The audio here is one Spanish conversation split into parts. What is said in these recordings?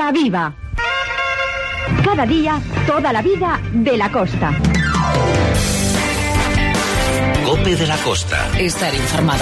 Costa Viva. Cada día, toda la vida de la costa. COPE de la Costa. Estar informado.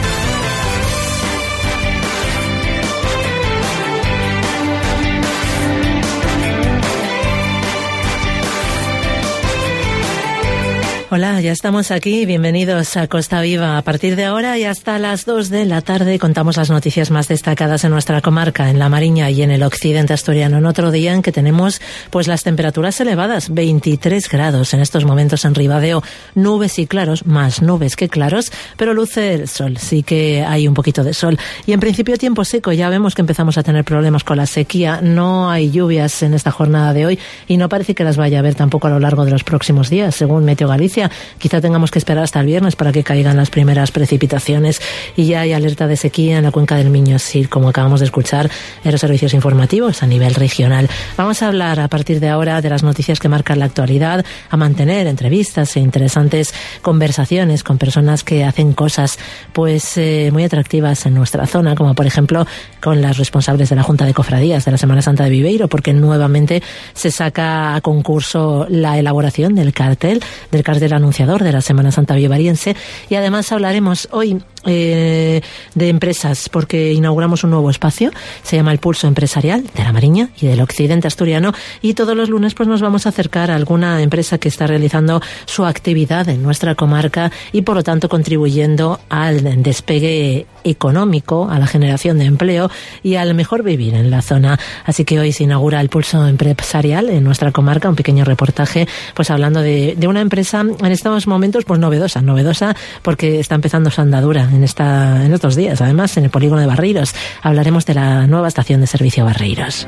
Hola, ya estamos aquí. Bienvenidos a Costa Viva. A partir de ahora y hasta las 2 de la tarde contamos las noticias más destacadas en nuestra comarca, en La Mariña y en el occidente asturiano. En otro día en que tenemos pues las temperaturas elevadas, 23 grados en estos momentos en Ribadeo. Nubes y claros, más nubes que claros, pero luce el sol. Sí que hay un poquito de sol. Y en principio tiempo seco. Ya vemos que empezamos a tener problemas con la sequía. No hay lluvias en esta jornada de hoy y no parece que las vaya a haber tampoco a lo largo de los próximos días, según Meteo Galicia. Quizá tengamos que esperar hasta el viernes para que caigan las primeras precipitaciones, y ya hay alerta de sequía en la cuenca del Miño-Sil, como acabamos de escuchar en los servicios informativos a nivel regional. Vamos a hablar a partir de ahora de las noticias que marcan la actualidad, a mantener entrevistas e interesantes conversaciones con personas que hacen cosas pues muy atractivas en nuestra zona, como por ejemplo con las responsables de la Junta de Cofradías de la Semana Santa de Viveiro, porque nuevamente se saca a concurso la elaboración del cartel anunciador de la Semana Santa vivariense, y además hablaremos hoy de empresas, porque inauguramos un nuevo espacio, se llama el Pulso Empresarial de La Mariña y del occidente asturiano, y todos los lunes pues nos vamos a acercar a alguna empresa que está realizando su actividad en nuestra comarca y por lo tanto contribuyendo al despegue económico, a la generación de empleo y al mejor vivir en la zona. Así que hoy se inaugura el Pulso Empresarial en nuestra comarca, un pequeño reportaje pues hablando de una empresa en estos momentos pues novedosa porque está empezando su andadura en estos días, además en el polígono de Barreiros. Hablaremos de la nueva estación de servicio Barreiros.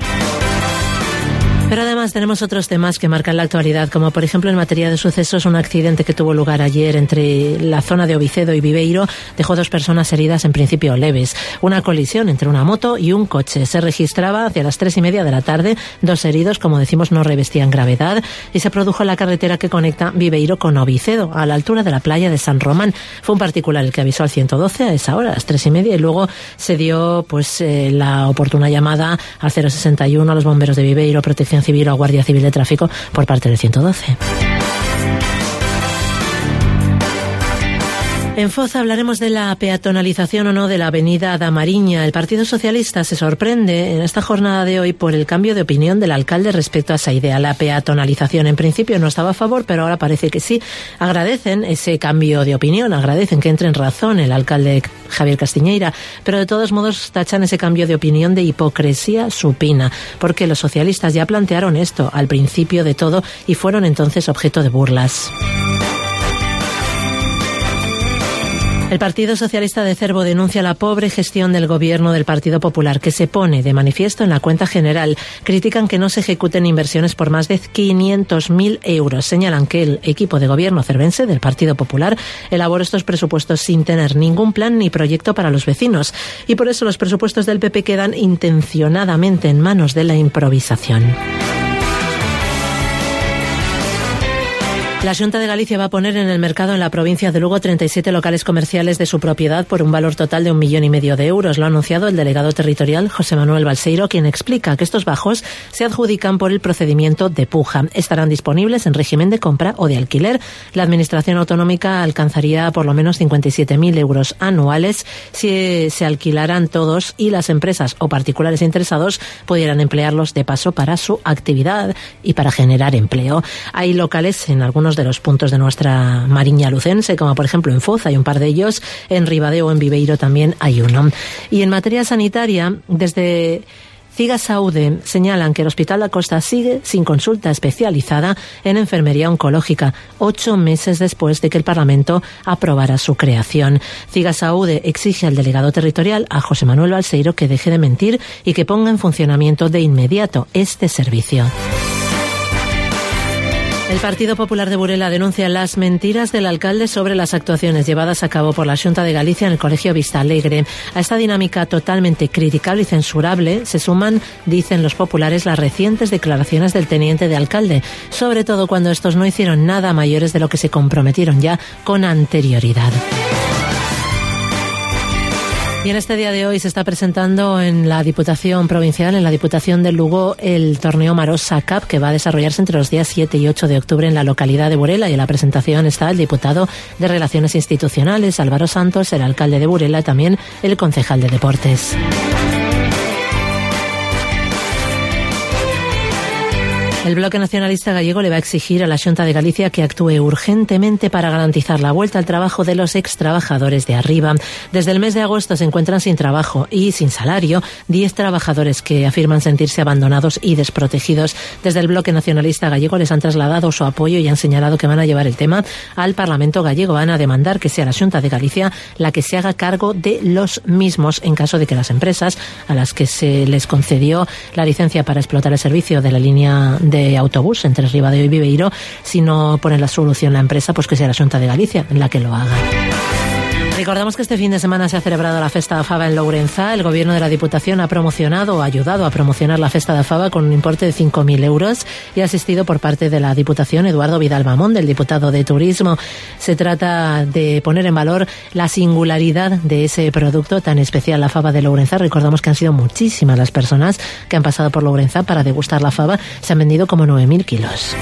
Pero además tenemos otros temas que marcan la actualidad, como por ejemplo en materia de sucesos, un accidente que tuvo lugar ayer entre la zona de Ovicedo y Viveiro dejó 2 personas heridas, en principio leves. Una colisión entre una moto y un coche. Se registraba hacia las 3:30 de la tarde. 2 heridos, como decimos, no revestían gravedad, y se produjo en la carretera que conecta Viveiro con Ovicedo, a la altura de la playa de San Román. Fue un particular el que avisó al 112 a esa hora, a las 3:30, y luego se dio pues la oportuna llamada al 061 a los bomberos de Viveiro, Protección Civil o Guardia Civil de Tráfico por parte del 112. En Foz hablaremos de la peatonalización o no de la avenida da Mariña. El Partido Socialista se sorprende en esta jornada de hoy por el cambio de opinión del alcalde respecto a esa idea. La peatonalización en principio no estaba a favor, pero ahora parece que sí. Agradecen ese cambio de opinión, agradecen que entre en razón el alcalde Javier Castiñeira, pero de todos modos tachan ese cambio de opinión de hipocresía supina, porque los socialistas ya plantearon esto al principio de todo y fueron entonces objeto de burlas. El Partido Socialista de Cervo denuncia la pobre gestión del gobierno del Partido Popular, que se pone de manifiesto en la cuenta general. Critican que no se ejecuten inversiones por más de 500.000 euros. Señalan que el equipo de gobierno cervense del Partido Popular elaboró estos presupuestos sin tener ningún plan ni proyecto para los vecinos. Y por eso los presupuestos del PP quedan intencionadamente en manos de la improvisación. La Xunta de Galicia va a poner en el mercado en la provincia de Lugo 37 locales comerciales de su propiedad por un valor total de 1,5 millones de euros. Lo ha anunciado el delegado territorial José Manuel Balseiro, quien explica que estos bajos se adjudican por el procedimiento de puja. Estarán disponibles en régimen de compra o de alquiler. La administración autonómica alcanzaría por lo menos 57.000 euros anuales si se alquilaran todos y las empresas o particulares interesados pudieran emplearlos de paso para su actividad y para generar empleo. Hay locales en algunos de los puntos de nuestra Mariña lucense, como por ejemplo en Foz hay un par de ellos, en Ribadeo o en Viveiro también hay uno. Y en materia sanitaria, desde Cigasaude señalan que el Hospital da Costa sigue sin consulta especializada en enfermería oncológica, 8 meses después de que el Parlamento aprobara su creación. Cigasaude exige al delegado territorial, a José Manuel Balseiro, que deje de mentir y que ponga en funcionamiento de inmediato este servicio. El Partido Popular de Burela denuncia las mentiras del alcalde sobre las actuaciones llevadas a cabo por la Xunta de Galicia en el Colegio Vista Alegre. A esta dinámica totalmente criticable y censurable se suman, dicen los populares, las recientes declaraciones del teniente de alcalde, sobre todo cuando estos no hicieron nada mayores de lo que se comprometieron ya con anterioridad. Y en este día de hoy se está presentando en la Diputación Provincial, en la Diputación de Lugo, el torneo Marosa Cup, que va a desarrollarse entre los días 7 y 8 de octubre en la localidad de Burela. Y en la presentación está el diputado de Relaciones Institucionales, Álvaro Santos, el alcalde de Burela y también el concejal de Deportes. El Bloque Nacionalista Gallego le va a exigir a la Xunta de Galicia que actúe urgentemente para garantizar la vuelta al trabajo de los extrabajadores de Arriba. Desde el mes de agosto se encuentran sin trabajo y sin salario 10 trabajadores que afirman sentirse abandonados y desprotegidos. Desde el Bloque Nacionalista Gallego les han trasladado su apoyo y han señalado que van a llevar el tema al Parlamento Gallego. Van a demandar que sea la Xunta de Galicia la que se haga cargo de los mismos en caso de que las empresas a las que se les concedió la licencia para explotar el servicio de la línea de autobús entre Ribadeo y Viveiro, si no pone la solución la empresa, pues que sea la Xunta de Galicia la que lo haga. Recordamos que este fin de semana se ha celebrado la Festa da Faba en Lourenzá. El Gobierno de la Diputación ha promocionado o ayudado a promocionar la Festa da Faba con un importe de 5.000 euros y ha asistido por parte de la Diputación Eduardo Vidal Mamón, del diputado de Turismo. Se trata de poner en valor la singularidad de ese producto tan especial, la faba de Lourenzá. Recordamos que han sido muchísimas las personas que han pasado por Lourenzá para degustar la faba. Se han vendido como 9.000 kilos.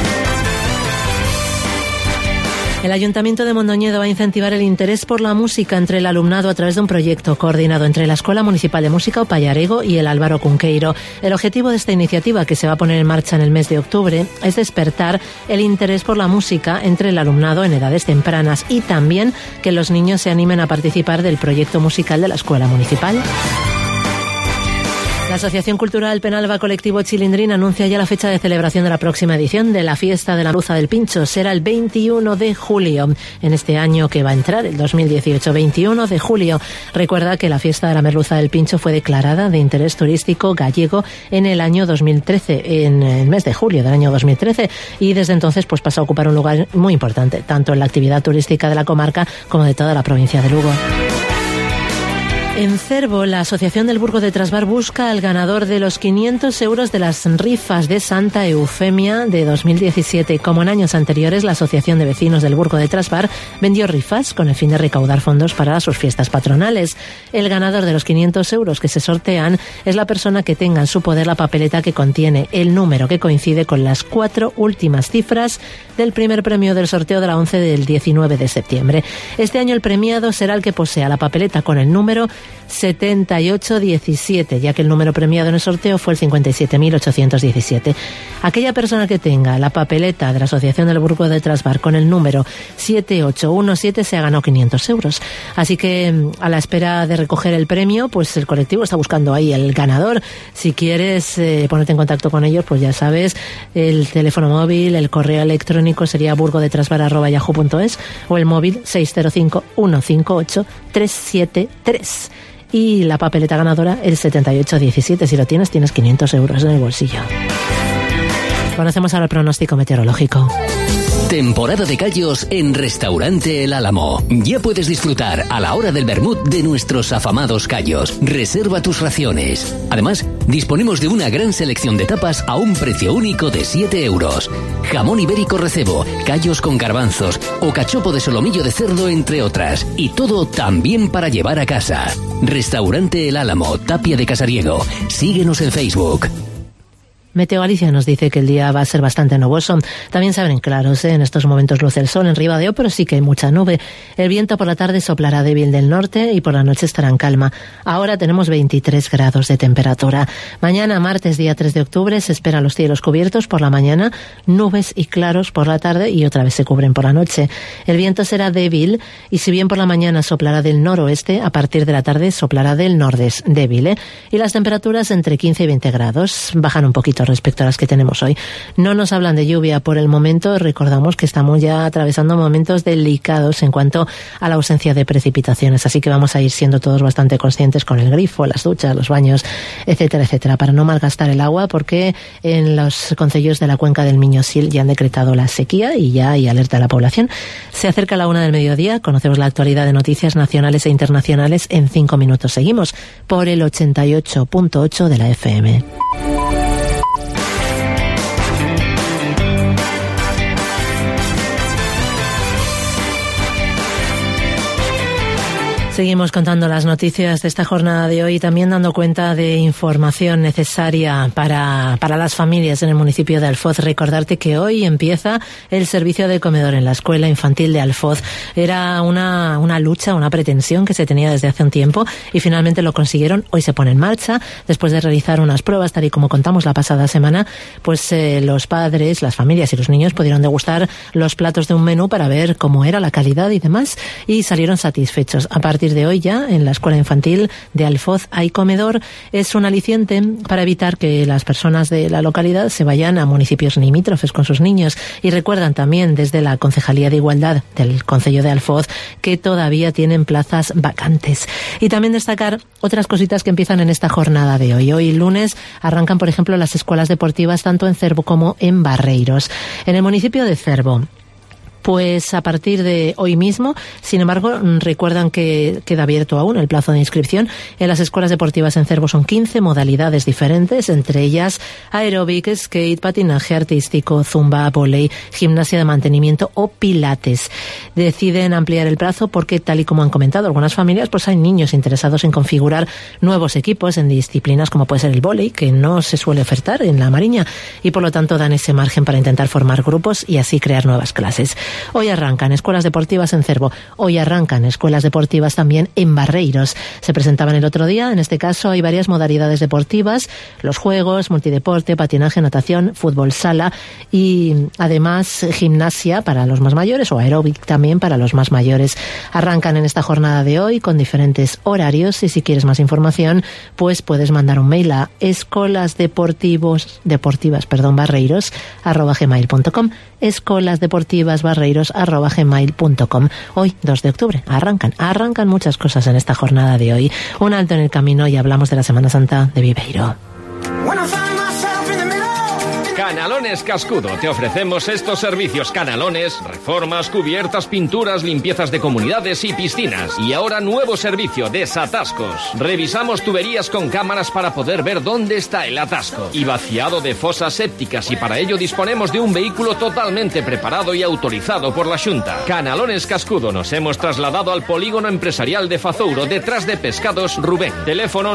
El Ayuntamiento de Mondoñedo va a incentivar el interés por la música entre el alumnado a través de un proyecto coordinado entre la Escuela Municipal de Música Opallarego y el Álvaro Cunqueiro. El objetivo de esta iniciativa, que se va a poner en marcha en el mes de octubre, es despertar el interés por la música entre el alumnado en edades tempranas y también que los niños se animen a participar del proyecto musical de la Escuela Municipal. La Asociación Cultural Penalba Colectivo Chilindrín anuncia ya la fecha de celebración de la próxima edición de la Fiesta de la Merluza del Pincho. Será el 21 de julio, en este año que va a entrar, el 2018, 21 de julio. Recuerda que la Fiesta de la Merluza del Pincho fue declarada de interés turístico gallego en el año 2013, en el mes de julio del año 2013, y desde entonces pues pasa a ocupar un lugar muy importante, tanto en la actividad turística de la comarca como de toda la provincia de Lugo. En Cervo, la Asociación del Burgo de Trasbar busca al ganador de los 500 euros de las rifas de Santa Eufemia de 2017. Como en años anteriores, la Asociación de Vecinos del Burgo de Trasbar vendió rifas con el fin de recaudar fondos para sus fiestas patronales. El ganador de los 500 euros que se sortean es la persona que tenga en su poder la papeleta que contiene el número que coincide con las 4 últimas cifras del primer premio del sorteo de la 11 del 19 de septiembre. Este año el premiado será el que posea la papeleta con el número 7817, ya que el número premiado en el sorteo fue el 57.817. Aquella persona que tenga la papeleta de la Asociación del Burgo de Trasbar con el número 7817 se ha ganado 500 euros. Así que a la espera de recoger el premio, pues el colectivo está buscando ahí el ganador. Si quieres ponerte en contacto con ellos, pues ya sabes, el teléfono móvil, el correo electrónico sería burgodetrasbar@yahoo.es o el móvil 605 158 373. Y la papeleta ganadora, el 7817. Si lo tienes, tienes 500 euros en el bolsillo. Conocemos ahora el pronóstico meteorológico. Temporada de callos en Restaurante El Álamo. Ya puedes disfrutar a la hora del vermut de nuestros afamados callos. Reserva tus raciones. Además, disponemos de una gran selección de tapas a un precio único de 7 euros. Jamón ibérico recebo, callos con garbanzos o cachopo de solomillo de cerdo, entre otras. Y todo también para llevar a casa. Restaurante El Álamo, Tapia de Casariego. Síguenos en Facebook. Meteo Galicia nos dice que el día va a ser bastante nuboso. También se abren claros, en estos momentos luce el sol en Ribadeo, pero sí que hay mucha nube. El viento por la tarde soplará débil del norte y por la noche estará en calma. Ahora tenemos 23 grados de temperatura. Mañana, martes, día 3 de octubre, se esperan los cielos cubiertos por la mañana, nubes y claros por la tarde y otra vez se cubren por la noche. El viento será débil y si bien por la mañana soplará del noroeste, a partir de la tarde soplará del nordeste débil, Y las temperaturas entre 15 y 20 grados bajan un poquito respecto a las que tenemos hoy. No nos hablan de lluvia por el momento. Recordamos que estamos ya atravesando momentos delicados en cuanto a la ausencia de precipitaciones, así que vamos a ir siendo todos bastante conscientes con el grifo, las duchas, los baños, etcétera, etcétera, para no malgastar el agua, porque en los concellos de la cuenca del Miño-Sil ya han decretado la sequía y ya hay alerta a la población. Se acerca la 1 del mediodía, conocemos la actualidad de noticias nacionales e internacionales en 5 minutos. Seguimos por el 88.8 de la FM. Seguimos contando las noticias de esta jornada de hoy, también dando cuenta de información necesaria para las familias en el municipio de Alfoz. Recordarte que hoy empieza el servicio de comedor en la escuela infantil de Alfoz. Era una lucha, una pretensión que se tenía desde hace un tiempo y finalmente lo consiguieron. Hoy se pone en marcha después de realizar unas pruebas, tal y como contamos la pasada semana. Pues los padres, las familias y los niños pudieron degustar los platos de un menú para ver cómo era la calidad y demás, y salieron satisfechos. A partir de hoy ya en la escuela infantil de Alfoz hay comedor. Es un aliciente para evitar que las personas de la localidad se vayan a municipios limítrofes con sus niños, y recuerdan también desde la Concejalía de Igualdad del Concello de Alfoz que todavía tienen plazas vacantes. Y también destacar otras cositas que empiezan en esta jornada de hoy. Hoy lunes arrancan, por ejemplo, las escuelas deportivas tanto en Cervo como en Barreiros. En el municipio de Cervo, pues a partir de hoy mismo, sin embargo, recuerdan que queda abierto aún el plazo de inscripción. En las escuelas deportivas en Cervo son 15 modalidades diferentes, entre ellas aeróbic, skate, patinaje artístico, zumba, vóley, gimnasia de mantenimiento o pilates. Deciden ampliar el plazo porque, tal y como han comentado algunas familias, pues hay niños interesados en configurar nuevos equipos en disciplinas como puede ser el vóley, que no se suele ofertar en la Mariña, y por lo tanto dan ese margen para intentar formar grupos y así crear nuevas clases. Hoy arrancan escuelas deportivas en Cervo, hoy arrancan escuelas deportivas también en Barreiros. Se presentaban el otro día, en este caso hay varias modalidades deportivas, los juegos, multideporte, patinaje, natación, fútbol sala y además gimnasia para los más mayores o aeróbic también para los más mayores. Arrancan en esta jornada de hoy con diferentes horarios y si quieres más información pues puedes mandar un mail a escolasdeportivas@gmail.com, escolasdeportivas@gmail.com. Hoy, 2 de octubre, arrancan muchas cosas en esta jornada de hoy. Un alto en el camino y hablamos de la Semana Santa de Viveiro. Canalones Cascudo. Te ofrecemos estos servicios: canalones, reformas, cubiertas, pinturas, limpiezas de comunidades y piscinas. Y ahora nuevo servicio: desatascos. Revisamos tuberías con cámaras para poder ver dónde está el atasco. Y vaciado de fosas sépticas, y para ello disponemos de un vehículo totalmente preparado y autorizado por la Xunta. Canalones Cascudo. Nos hemos trasladado al polígono empresarial de Fazouro, detrás de Pescados Rubén. Teléfono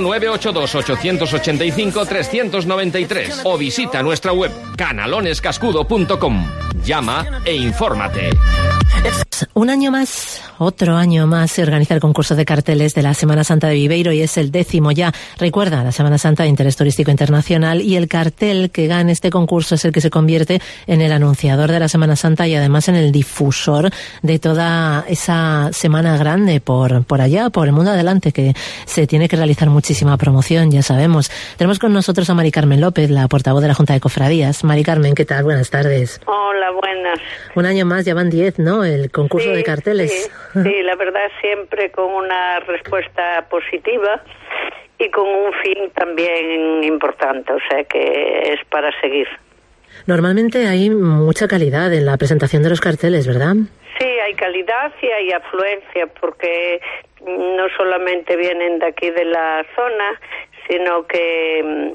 982-885-393 o visita nuestra web canalonescascudo.com. Llama e infórmate. Un año más, otro año más, se organiza el concurso de carteles de la Semana Santa de Viveiro y es el 10º ya. Recuerda, la Semana Santa de Interés Turístico Internacional, y el cartel que gane este concurso es el que se convierte en el anunciador de la Semana Santa y además en el difusor de toda esa semana grande por allá, por el mundo adelante, que se tiene que realizar muchísima promoción, ya sabemos. Tenemos con nosotros a Mari Carmen López, la portavoz de la Junta de Cofradías. Mari Carmen, ¿qué tal? Buenas tardes. Hola, buenas. Un año más, ya van 10, ¿no? El concurso de carteles. Sí, la verdad siempre con una respuesta positiva y con un fin también importante, o sea que es para seguir. Normalmente hay mucha calidad en la presentación de los carteles, ¿verdad? Sí, hay calidad y hay afluencia, porque no solamente vienen de aquí de la zona, sino que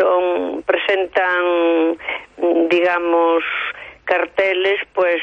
presentan, digamos, carteles pues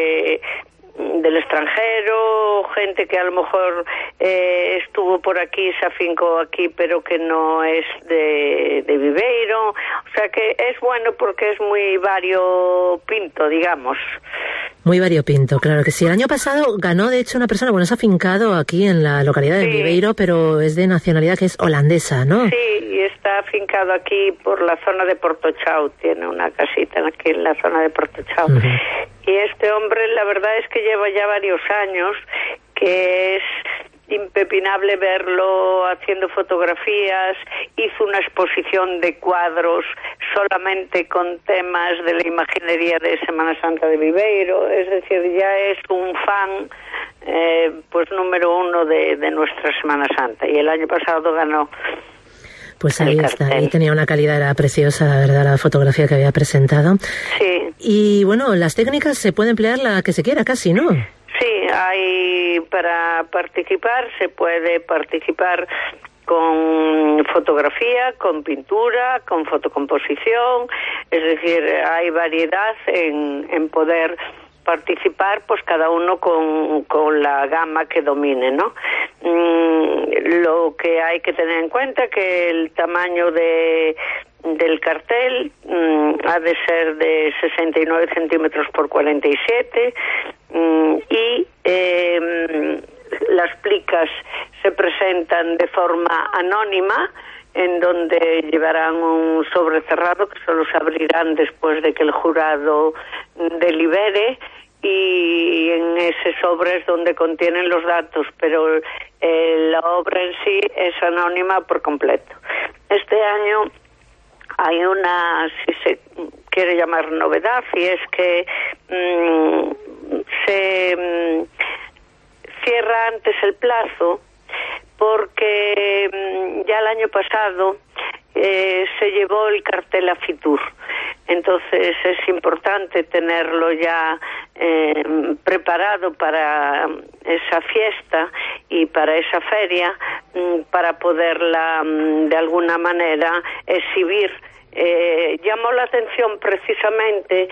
del extranjero, gente que a lo mejor estuvo por aquí, se afincó aquí, pero que no es de Viveiro. O sea que es bueno porque es muy variopinto, digamos. Muy variopinto, claro que sí. El año pasado ganó, de hecho, una persona, bueno, se ha afincado aquí en la localidad de Viveiro, pero es de nacionalidad que es holandesa, ¿no? Sí, y está afincado aquí por la zona de Portochau, tiene una casita aquí en la zona de Portochau. Uh-huh. Y este hombre, la verdad es que lleva ya varios años, que es impepinable verlo haciendo fotografías. Hizo una exposición de cuadros solamente con temas de la imaginería de Semana Santa de Viveiro, es decir, ya es un fan pues número 1 de nuestra Semana Santa, y el año pasado ganó. Pues ahí está, ahí tenía una calidad, era preciosa, la verdad, la fotografía que había presentado. Sí. Y bueno, las técnicas se puede emplear la que se quiera casi, ¿no? Sí, hay para participar, se puede participar con fotografía, con pintura, con fotocomposición, es decir, hay variedad en poder participar, pues cada uno con la gama que domine, ¿no? Lo que hay que tener en cuenta que el tamaño del cartel ha de ser de 69 centímetros por 47 y las plicas se presentan de forma anónima, en donde llevarán un sobre cerrado que solo se abrirán después de que el jurado delibere, y en ese sobre es donde contienen los datos, pero la obra en sí es anónima por completo. Este año hay una, si se quiere llamar novedad, y es que se cierra antes el plazo, porque ya el año pasado se llevó el cartel a Fitur. Entonces es importante tenerlo ya preparado para esa fiesta y para esa feria, para poderla de alguna manera exhibir. Llamó la atención precisamente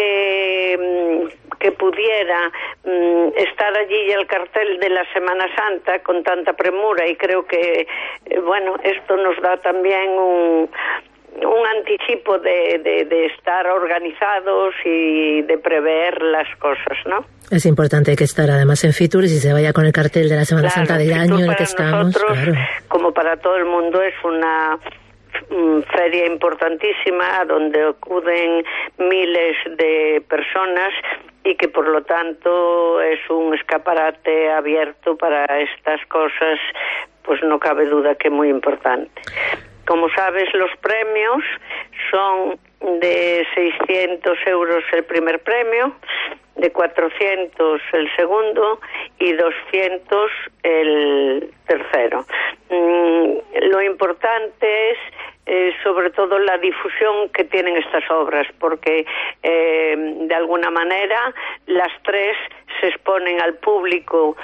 que pudiera estar allí el cartel de la Semana Santa con tanta premura, y creo que bueno, esto nos da también un anticipo de estar organizados y de prever las cosas, ¿no? Es importante que estar además en Fitur, y si se vaya con el cartel de la Semana Santa del año en el que estamos. Nosotros, claro, como para todo el mundo, es una feria importantísima a donde acuden miles de personas, y que por lo tanto es un escaparate abierto para estas cosas, pues no cabe duda que muy importante. Como sabes, los premios son de 600 euros el primer premio, de 400 el segundo y 200 el tercero. Lo importante es sobre todo la difusión que tienen estas obras, porque de alguna manera las tres se exponen al público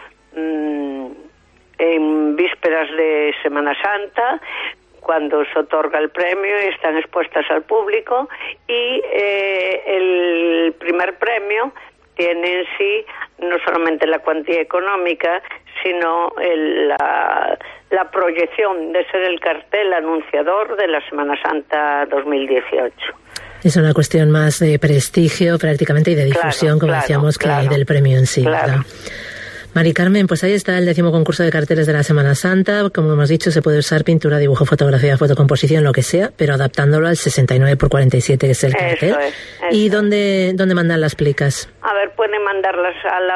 en vísperas de Semana Santa, cuando se otorga el premio, están expuestas al público, y el primer premio tiene en sí no solamente la cuantía económica, sino la proyección de ser el cartel anunciador de la Semana Santa 2018. Es una cuestión más de prestigio prácticamente y de difusión, como decíamos, que del premio en sí. Claro. Mari Carmen, pues ahí está el 10º concurso de carteles de la Semana Santa. Como hemos dicho, se puede usar pintura, dibujo, fotografía, fotocomposición, lo que sea, pero adaptándolo al 69x47, que es el cartel. Eso es. ¿Y dónde mandan las plicas? A ver, pueden mandarlas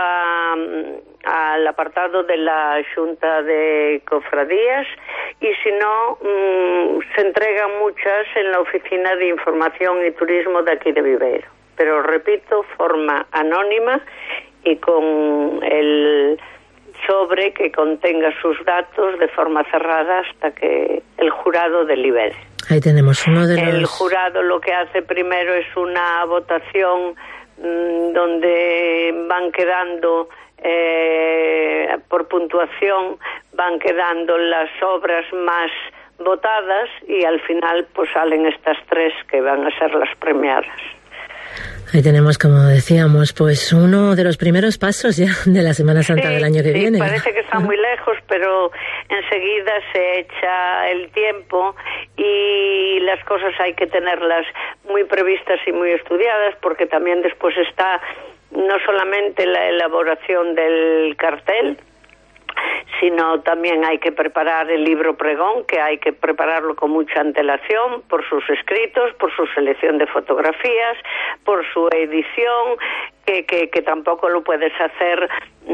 al apartado de la Junta de Cofradías, y si no, se entregan muchas en la Oficina de Información y Turismo de aquí de Viveiro. Pero repito, forma anónima y con el sobre que contenga sus datos de forma cerrada hasta que el jurado delibere. Ahí tenemos uno de los... El jurado lo que hace primero es una votación donde van quedando por puntuación, van quedando las obras más votadas, y al final pues salen estas tres que van a ser las premiadas. Ahí tenemos, como decíamos, pues uno de los primeros pasos ya de la Semana Santa del año que viene. Parece que está muy lejos, pero enseguida se echa el tiempo, y las cosas hay que tenerlas muy previstas y muy estudiadas, porque también después está no solamente la elaboración del cartel, sino también hay que preparar el libro pregón, que hay que prepararlo con mucha antelación, por sus escritos, por su selección de fotografías, por su edición, que tampoco lo puedes hacer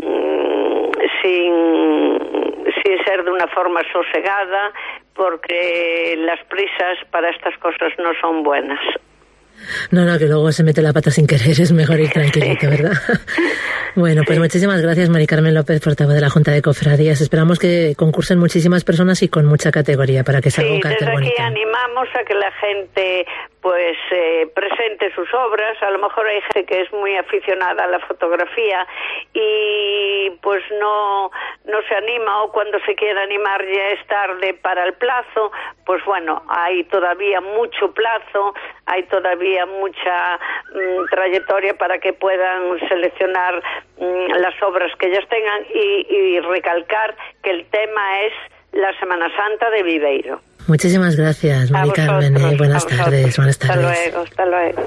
sin ser de una forma sosegada, porque las prisas para estas cosas no son buenas. No, que luego se mete la pata sin querer, es mejor ir tranquilito, ¿verdad? Bueno, pues muchísimas gracias, Mari Carmen López, portavoz de la Junta de Cofradías. Esperamos que concursen muchísimas personas y con mucha categoría para que salga un cartel bonito. Desde aquí animamos a que la gente pues presente sus obras. A lo mejor hay gente que es muy aficionada a la fotografía y pues no se anima, o cuando se quiere animar ya es tarde para el plazo. Pues bueno, hay todavía mucho plazo, hay todavía mucha trayectoria para que puedan seleccionar las obras que ellas tengan, y recalcar que el tema es la Semana Santa de Viveiro. Muchísimas gracias, Mari Carmen. Buenas tardes. Hasta luego.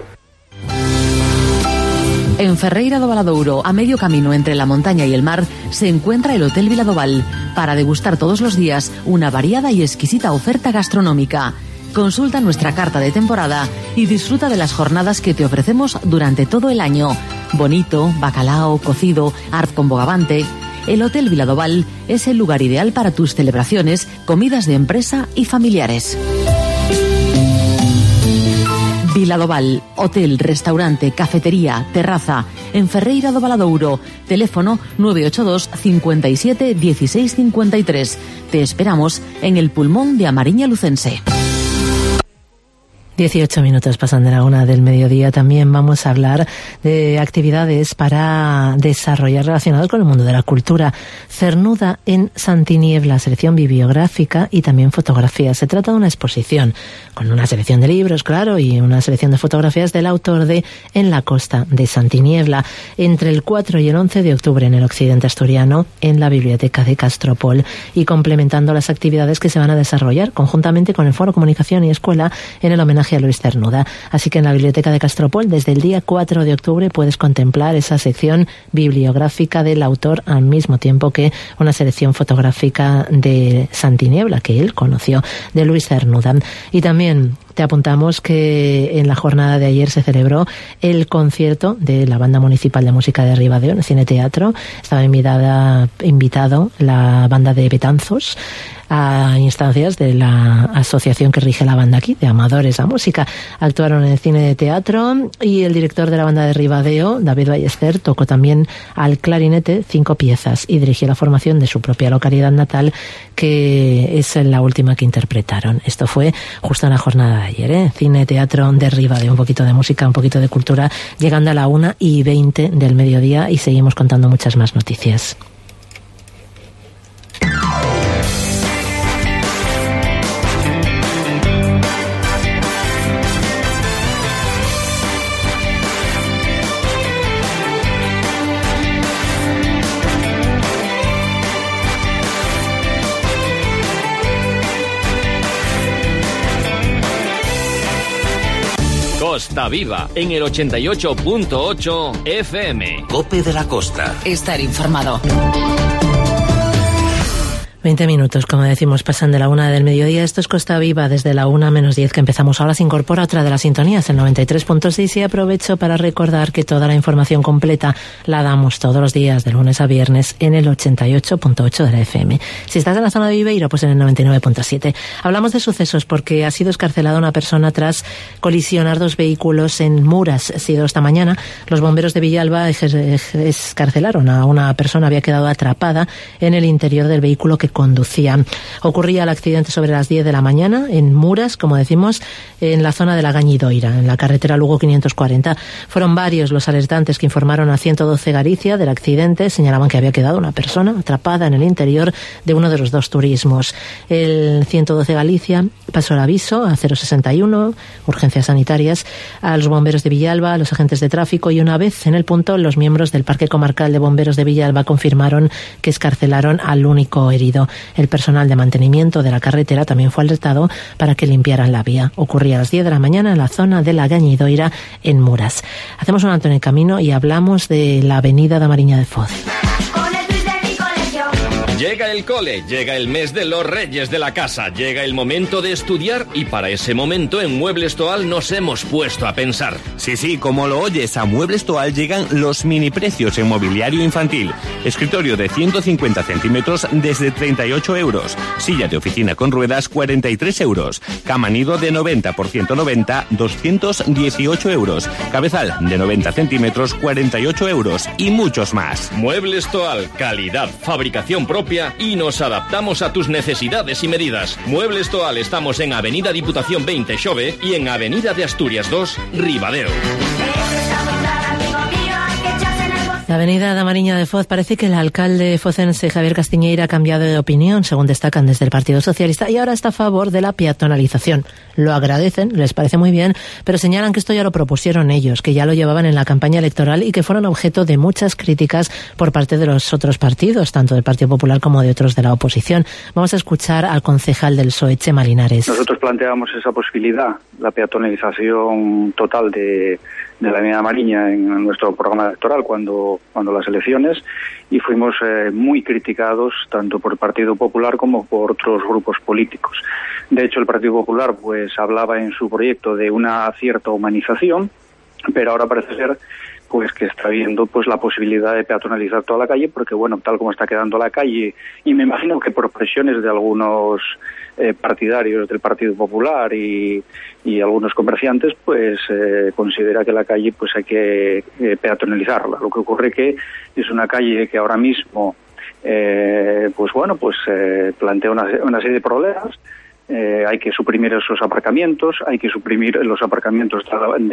En Ferreira do Valadouro, a medio camino entre la montaña y el mar, se encuentra el Hotel Viladoval, para degustar todos los días una variada y exquisita oferta gastronómica. Consulta nuestra carta de temporada y disfruta de las jornadas que te ofrecemos durante todo el año. Bonito, bacalao, cocido, art con bogavante. El Hotel Viladoval es el lugar ideal para tus celebraciones, comidas de empresa y familiares. Viladoval, hotel, restaurante, cafetería, terraza, en Ferreira do Valadouro. Teléfono 982 57 16 53. Te esperamos en el pulmón de A Mariña Lucense. 18 minutos pasan de la 1 del mediodía. También vamos a hablar de actividades para desarrollar relacionadas con el mundo de la cultura. Cernuda en Santiniebla, selección bibliográfica y también fotografía. Se trata de una exposición con una selección de libros, claro, y una selección de fotografías del autor de En la costa de Santiniebla, entre el 4 y el 11 de octubre en el occidente asturiano, en la Biblioteca de Castropol, y complementando las actividades que se van a desarrollar conjuntamente con el Foro Comunicación y Escuela en el homenaje a Luis Cernuda. Así que en la Biblioteca de Castropol, desde el día 4 de octubre, puedes contemplar esa sección bibliográfica del autor, al mismo tiempo que una selección fotográfica de Santiniebla, que él conoció, de Luis Cernuda. Y también te apuntamos que en la jornada de ayer se celebró el concierto de la Banda Municipal de Música de Ribadeo en el Cine Teatro. Estaba invitado la banda de Betanzos, a instancias de la asociación que rige la banda aquí, de Amadores a Música. Actuaron en el Cine de Teatro y el director de la banda de Ribadeo, David Ballester, tocó también al clarinete 5 piezas y dirigió la formación de su propia localidad natal, que es la última que interpretaron. Esto fue justo en la jornada de ayer, Cine Teatro de Ribadeo, un poquito de música, un poquito de cultura, llegando a la 1:20 del mediodía, y seguimos contando muchas más noticias. Costa Viva, en el 88.8 FM. COPE de la Costa. Estar informado. 20 minutos, como decimos, pasan de la 1 del mediodía. Esto es Costa Viva, desde la 1:10 que empezamos. Ahora se incorpora otra de las sintonías, el 93.6, y aprovecho para recordar que toda la información completa la damos todos los días, de lunes a viernes, en el 88.8 de la FM. Si estás en la zona de Viveiro, pues en el 99.7. Hablamos de sucesos porque ha sido excarcelada una persona tras colisionar 2 vehículos en Muras. Ha sido esta mañana. Los bomberos de Villalba excarcelaron a una persona, había quedado atrapada en el interior del vehículo que conducía. Ocurría el accidente sobre las 10 de la mañana en Muras, como decimos, en la zona de la Gañidoira, en la carretera Lugo 540. Fueron varios los alertantes que informaron a 112 Galicia del accidente. Señalaban que había quedado una persona atrapada en el interior de uno de los 2 turismos. El 112 Galicia pasó el aviso a 061, urgencias sanitarias, a los bomberos de Villalba, a los agentes de tráfico, y una vez en el punto, los miembros del Parque Comarcal de Bomberos de Villalba confirmaron que excarcelaron al único herido. El personal de mantenimiento de la carretera también fue alertado para que limpiaran la vía. Ocurría a las 10 de la mañana en la zona de la Gañidoira, en Muras. Hacemos un alto en el camino y hablamos de la avenida de Mariña de Foz. Llega el cole, llega el mes de los reyes de la casa, llega el momento de estudiar, y para ese momento en Muebles Toal nos hemos puesto a pensar. Sí, como lo oyes, a Muebles Toal llegan los mini precios en mobiliario infantil. Escritorio de 150 centímetros desde 38 euros. Silla de oficina con ruedas, 43 euros. Cama nido de 90 por 190, 218 euros. Cabezal de 90 centímetros, 48 euros. Y muchos más. Muebles Toal, calidad, fabricación propia propia y nos adaptamos a tus necesidades y medidas. Muebles Toal estamos en Avenida Diputación 20 Xove y en Avenida de Asturias 2, Ribadeo. La avenida da Mariña de Foz, parece que el alcalde focense Javier Castiñeira ha cambiado de opinión, según destacan desde el Partido Socialista, y ahora está a favor de la peatonalización. Lo agradecen, les parece muy bien, pero señalan que esto ya lo propusieron ellos, que ya lo llevaban en la campaña electoral y que fueron objeto de muchas críticas por parte de los otros partidos, tanto del Partido Popular como de otros de la oposición. Vamos a escuchar al concejal del PSOE, Chema Linares. Nosotros planteamos esa posibilidad, la peatonalización total de la avenida Mariña en nuestro programa electoral cuando las elecciones, y fuimos muy criticados tanto por el Partido Popular como por otros grupos políticos. De hecho, el Partido Popular pues hablaba en su proyecto de una cierta humanización, pero ahora parece ser pues que está viendo pues la posibilidad de peatonalizar toda la calle, porque bueno, tal como está quedando la calle, y me imagino que por presiones de algunos partidarios del Partido Popular y algunos comerciantes, pues considera que la calle pues hay que peatonalizarla. Lo que ocurre que es una calle que ahora mismo plantea una serie de problemas. Hay que suprimir esos aparcamientos, hay que suprimir los aparcamientos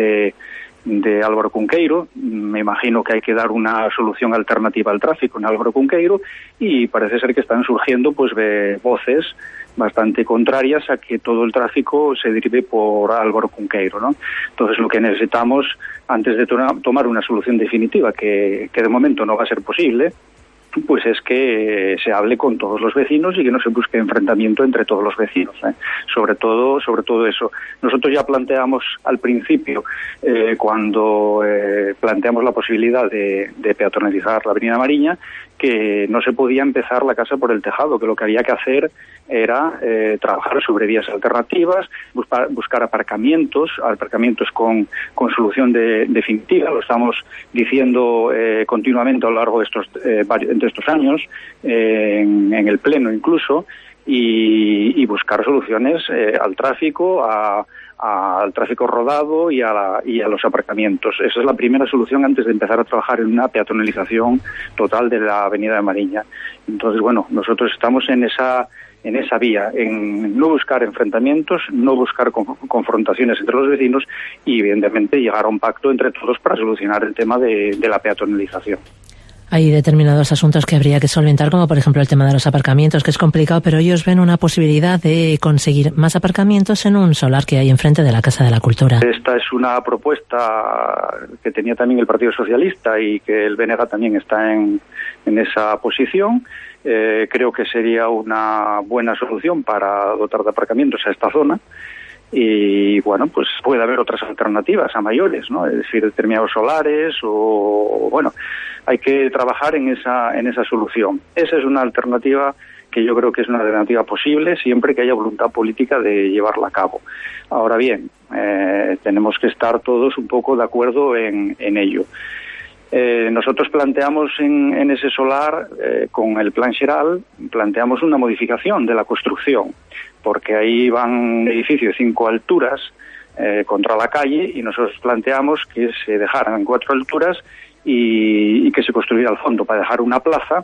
de Álvaro Cunqueiro. Me imagino que hay que dar una solución alternativa al tráfico en Álvaro Cunqueiro, y parece ser que están surgiendo pues voces bastante contrarias a que todo el tráfico se derive por Álvaro Cunqueiro, ¿no? Entonces lo que necesitamos, antes de tomar una solución definitiva, que de momento no va a ser posible, pues es que se hable con todos los vecinos y que no se busque enfrentamiento entre todos los vecinos, sobre todo eso. Nosotros ya planteamos al principio, cuando planteamos la posibilidad de peatonalizar la avenida Mariña, que no se podía empezar la casa por el tejado, que lo que había que hacer era trabajar sobre vías alternativas, buscar aparcamientos con solución definitiva. Lo estamos diciendo continuamente a lo largo de estos años, en el Pleno incluso, y buscar soluciones al tráfico, al tráfico rodado y a los aparcamientos. Esa es la primera solución antes de empezar a trabajar en una peatonalización total de la avenida de Mariña. Entonces, bueno, nosotros estamos en esa vía, en no buscar enfrentamientos, no buscar confrontaciones entre los vecinos y, evidentemente, llegar a un pacto entre todos para solucionar el tema de la peatonalización. Hay determinados asuntos que habría que solventar, como por ejemplo el tema de los aparcamientos, que es complicado, pero ellos ven una posibilidad de conseguir más aparcamientos en un solar que hay enfrente de la Casa de la Cultura. Esta es una propuesta que tenía también el Partido Socialista y que el BNG también está en esa posición. Creo que sería una buena solución para dotar de aparcamientos a esta zona. Y bueno, pues puede haber otras alternativas a mayores, ¿no? Es decir, determinados solares hay que trabajar en esa solución. Esa es una alternativa que yo creo que es una alternativa posible siempre que haya voluntad política de llevarla a cabo. Ahora bien, tenemos que estar todos un poco de acuerdo en ello. Nosotros planteamos en ese solar, con el Plan Xeral, planteamos una modificación de la construcción, porque ahí van edificios de 5 alturas contra la calle, y nosotros planteamos que se dejaran en 4 alturas y que se construyera al fondo para dejar una plaza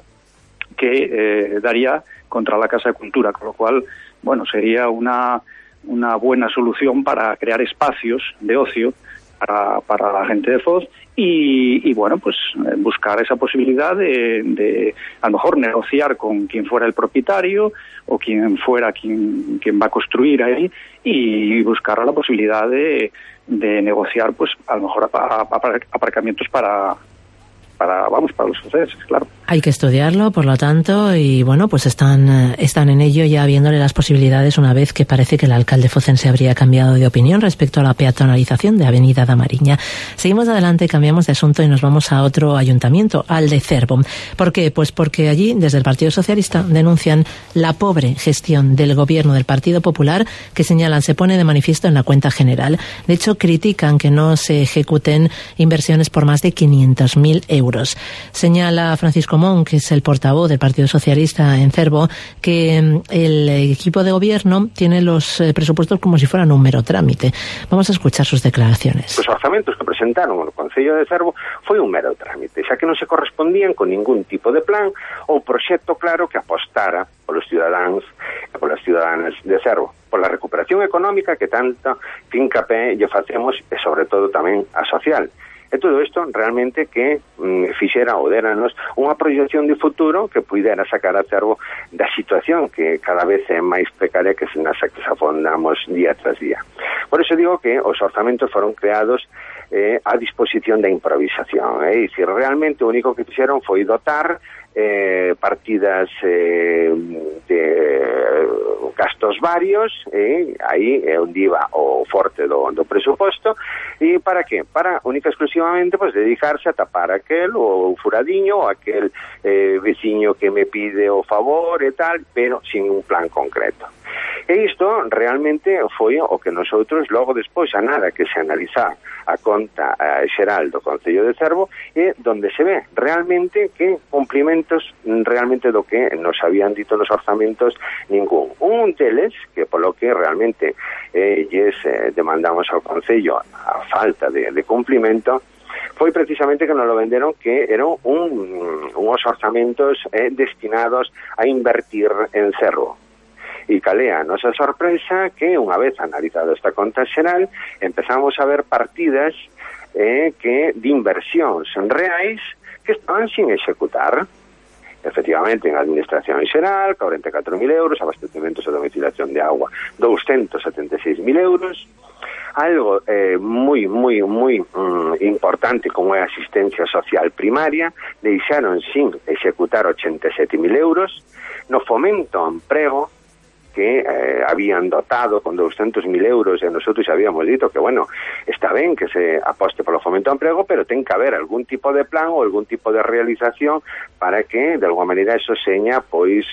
que daría contra la Casa de Cultura, con lo cual, bueno, sería una buena solución para crear espacios de ocio para la gente de Foz y bueno, pues buscar esa posibilidad de a lo mejor negociar con quien fuera el propietario o quien fuera quien va a construir ahí, y buscar la posibilidad de negociar pues a lo mejor aparcamientos para los franceses, claro. Hay que estudiarlo, por lo tanto, y bueno, pues están en ello, ya viéndole las posibilidades, una vez que parece que el alcalde focense habría cambiado de opinión respecto a la peatonalización de Avenida da Mariña. Seguimos adelante, cambiamos de asunto y nos vamos a otro ayuntamiento, al de Cervo. ¿Por qué? Pues porque allí, desde el Partido Socialista, denuncian la pobre gestión del gobierno del Partido Popular, que señalan se pone de manifiesto en la cuenta general. De hecho, critican que no se ejecuten inversiones por más de 500.000 euros. euros. Señala Francisco Mon, que es el portavoz del Partido Socialista en Cervo, que el equipo de gobierno tiene los presupuestos como si fueran un mero trámite. Vamos a escuchar sus declaraciones. Os orzamentos que presentaron no Concello de Cervo foi un mero trámite, xa que non se correspondían con ningún tipo de plan ou proxecto claro que apostara polos cidadáns e polas ciudadanas de Cervo, pola recuperación económica que tanto fincapé lle facemos e sobre todo tamén a social. E todo isto realmente que fixera ou deranos unha proxección de futuro que puidera sacar a Cervo da situación que cada vez é máis precaria que se nos afondamos día tras día. Por eso digo que os orzamentos foron creados a disposición da improvisación. É dicir, realmente o único que fixeron foi dotar partidas de gastos varios, aí é onde iba o forte do presuposto. E para que? Para única e exclusivamente pues, dedicarse a tapar aquel o furadiño, o aquel veciño que me pide o favor e tal, pero sin un plan concreto. E isto realmente foi o que nosotros logo despois, a nada que se analizar a conta xeral do Concello de Cervo, é donde se ve realmente que cumplimentos realmente do que nos habían dito nos orzamentos ningún. Un deles, que polo que realmente demandamos ao Concello a falta de cumplimento, foi precisamente que nos lo venderon que eran uns orzamentos destinados a invertir en Cervo. E calea a nosa sorpresa que, unha vez analizado esta conta xeral, empezamos a ver partidas de inversións reais que estaban sin executar. Efectivamente, en administración xeral, 44.000 euros, abastecementos e domiciliación de agua, 276.000 euros, algo moi importante como é a asistencia social primaria, deixaron sin executar 87.000 euros, no fomento ao emprego, que habían dotado con 200.000 euros e nosotros habíamos dito que, bueno, está ben que se aposte polo fomento ao emprego, pero ten que haber algún tipo de plan ou algún tipo de realización para que, de alguma maneira, eso seña, pois,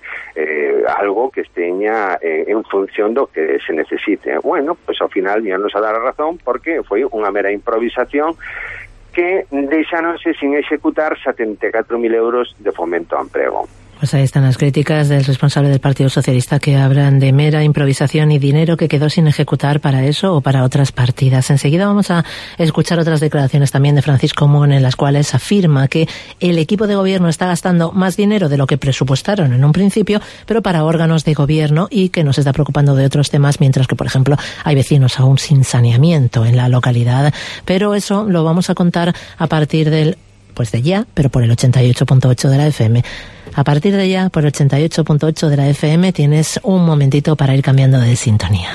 algo que esteña en función do que se necesite. Bueno, pois ao final ya nos a dar a razón porque foi unha mera improvisación que deixáronse sin executar 74.000 euros de fomento ao emprego. Pues ahí están las críticas del responsable del Partido Socialista que hablan de mera improvisación y dinero que quedó sin ejecutar para eso o para otras partidas. Enseguida vamos a escuchar otras declaraciones también de Francisco Mon en las cuales afirma que el equipo de gobierno está gastando más dinero de lo que presupuestaron en un principio, pero para órganos de gobierno y que no se está preocupando de otros temas, mientras que, por ejemplo, hay vecinos aún sin saneamiento en la localidad. Pero eso lo vamos a contar a partir de ya, pero por el 88.8 de la FM. A partir de ya, por el 88.8 de la FM, tienes un momentito para ir cambiando de sintonía.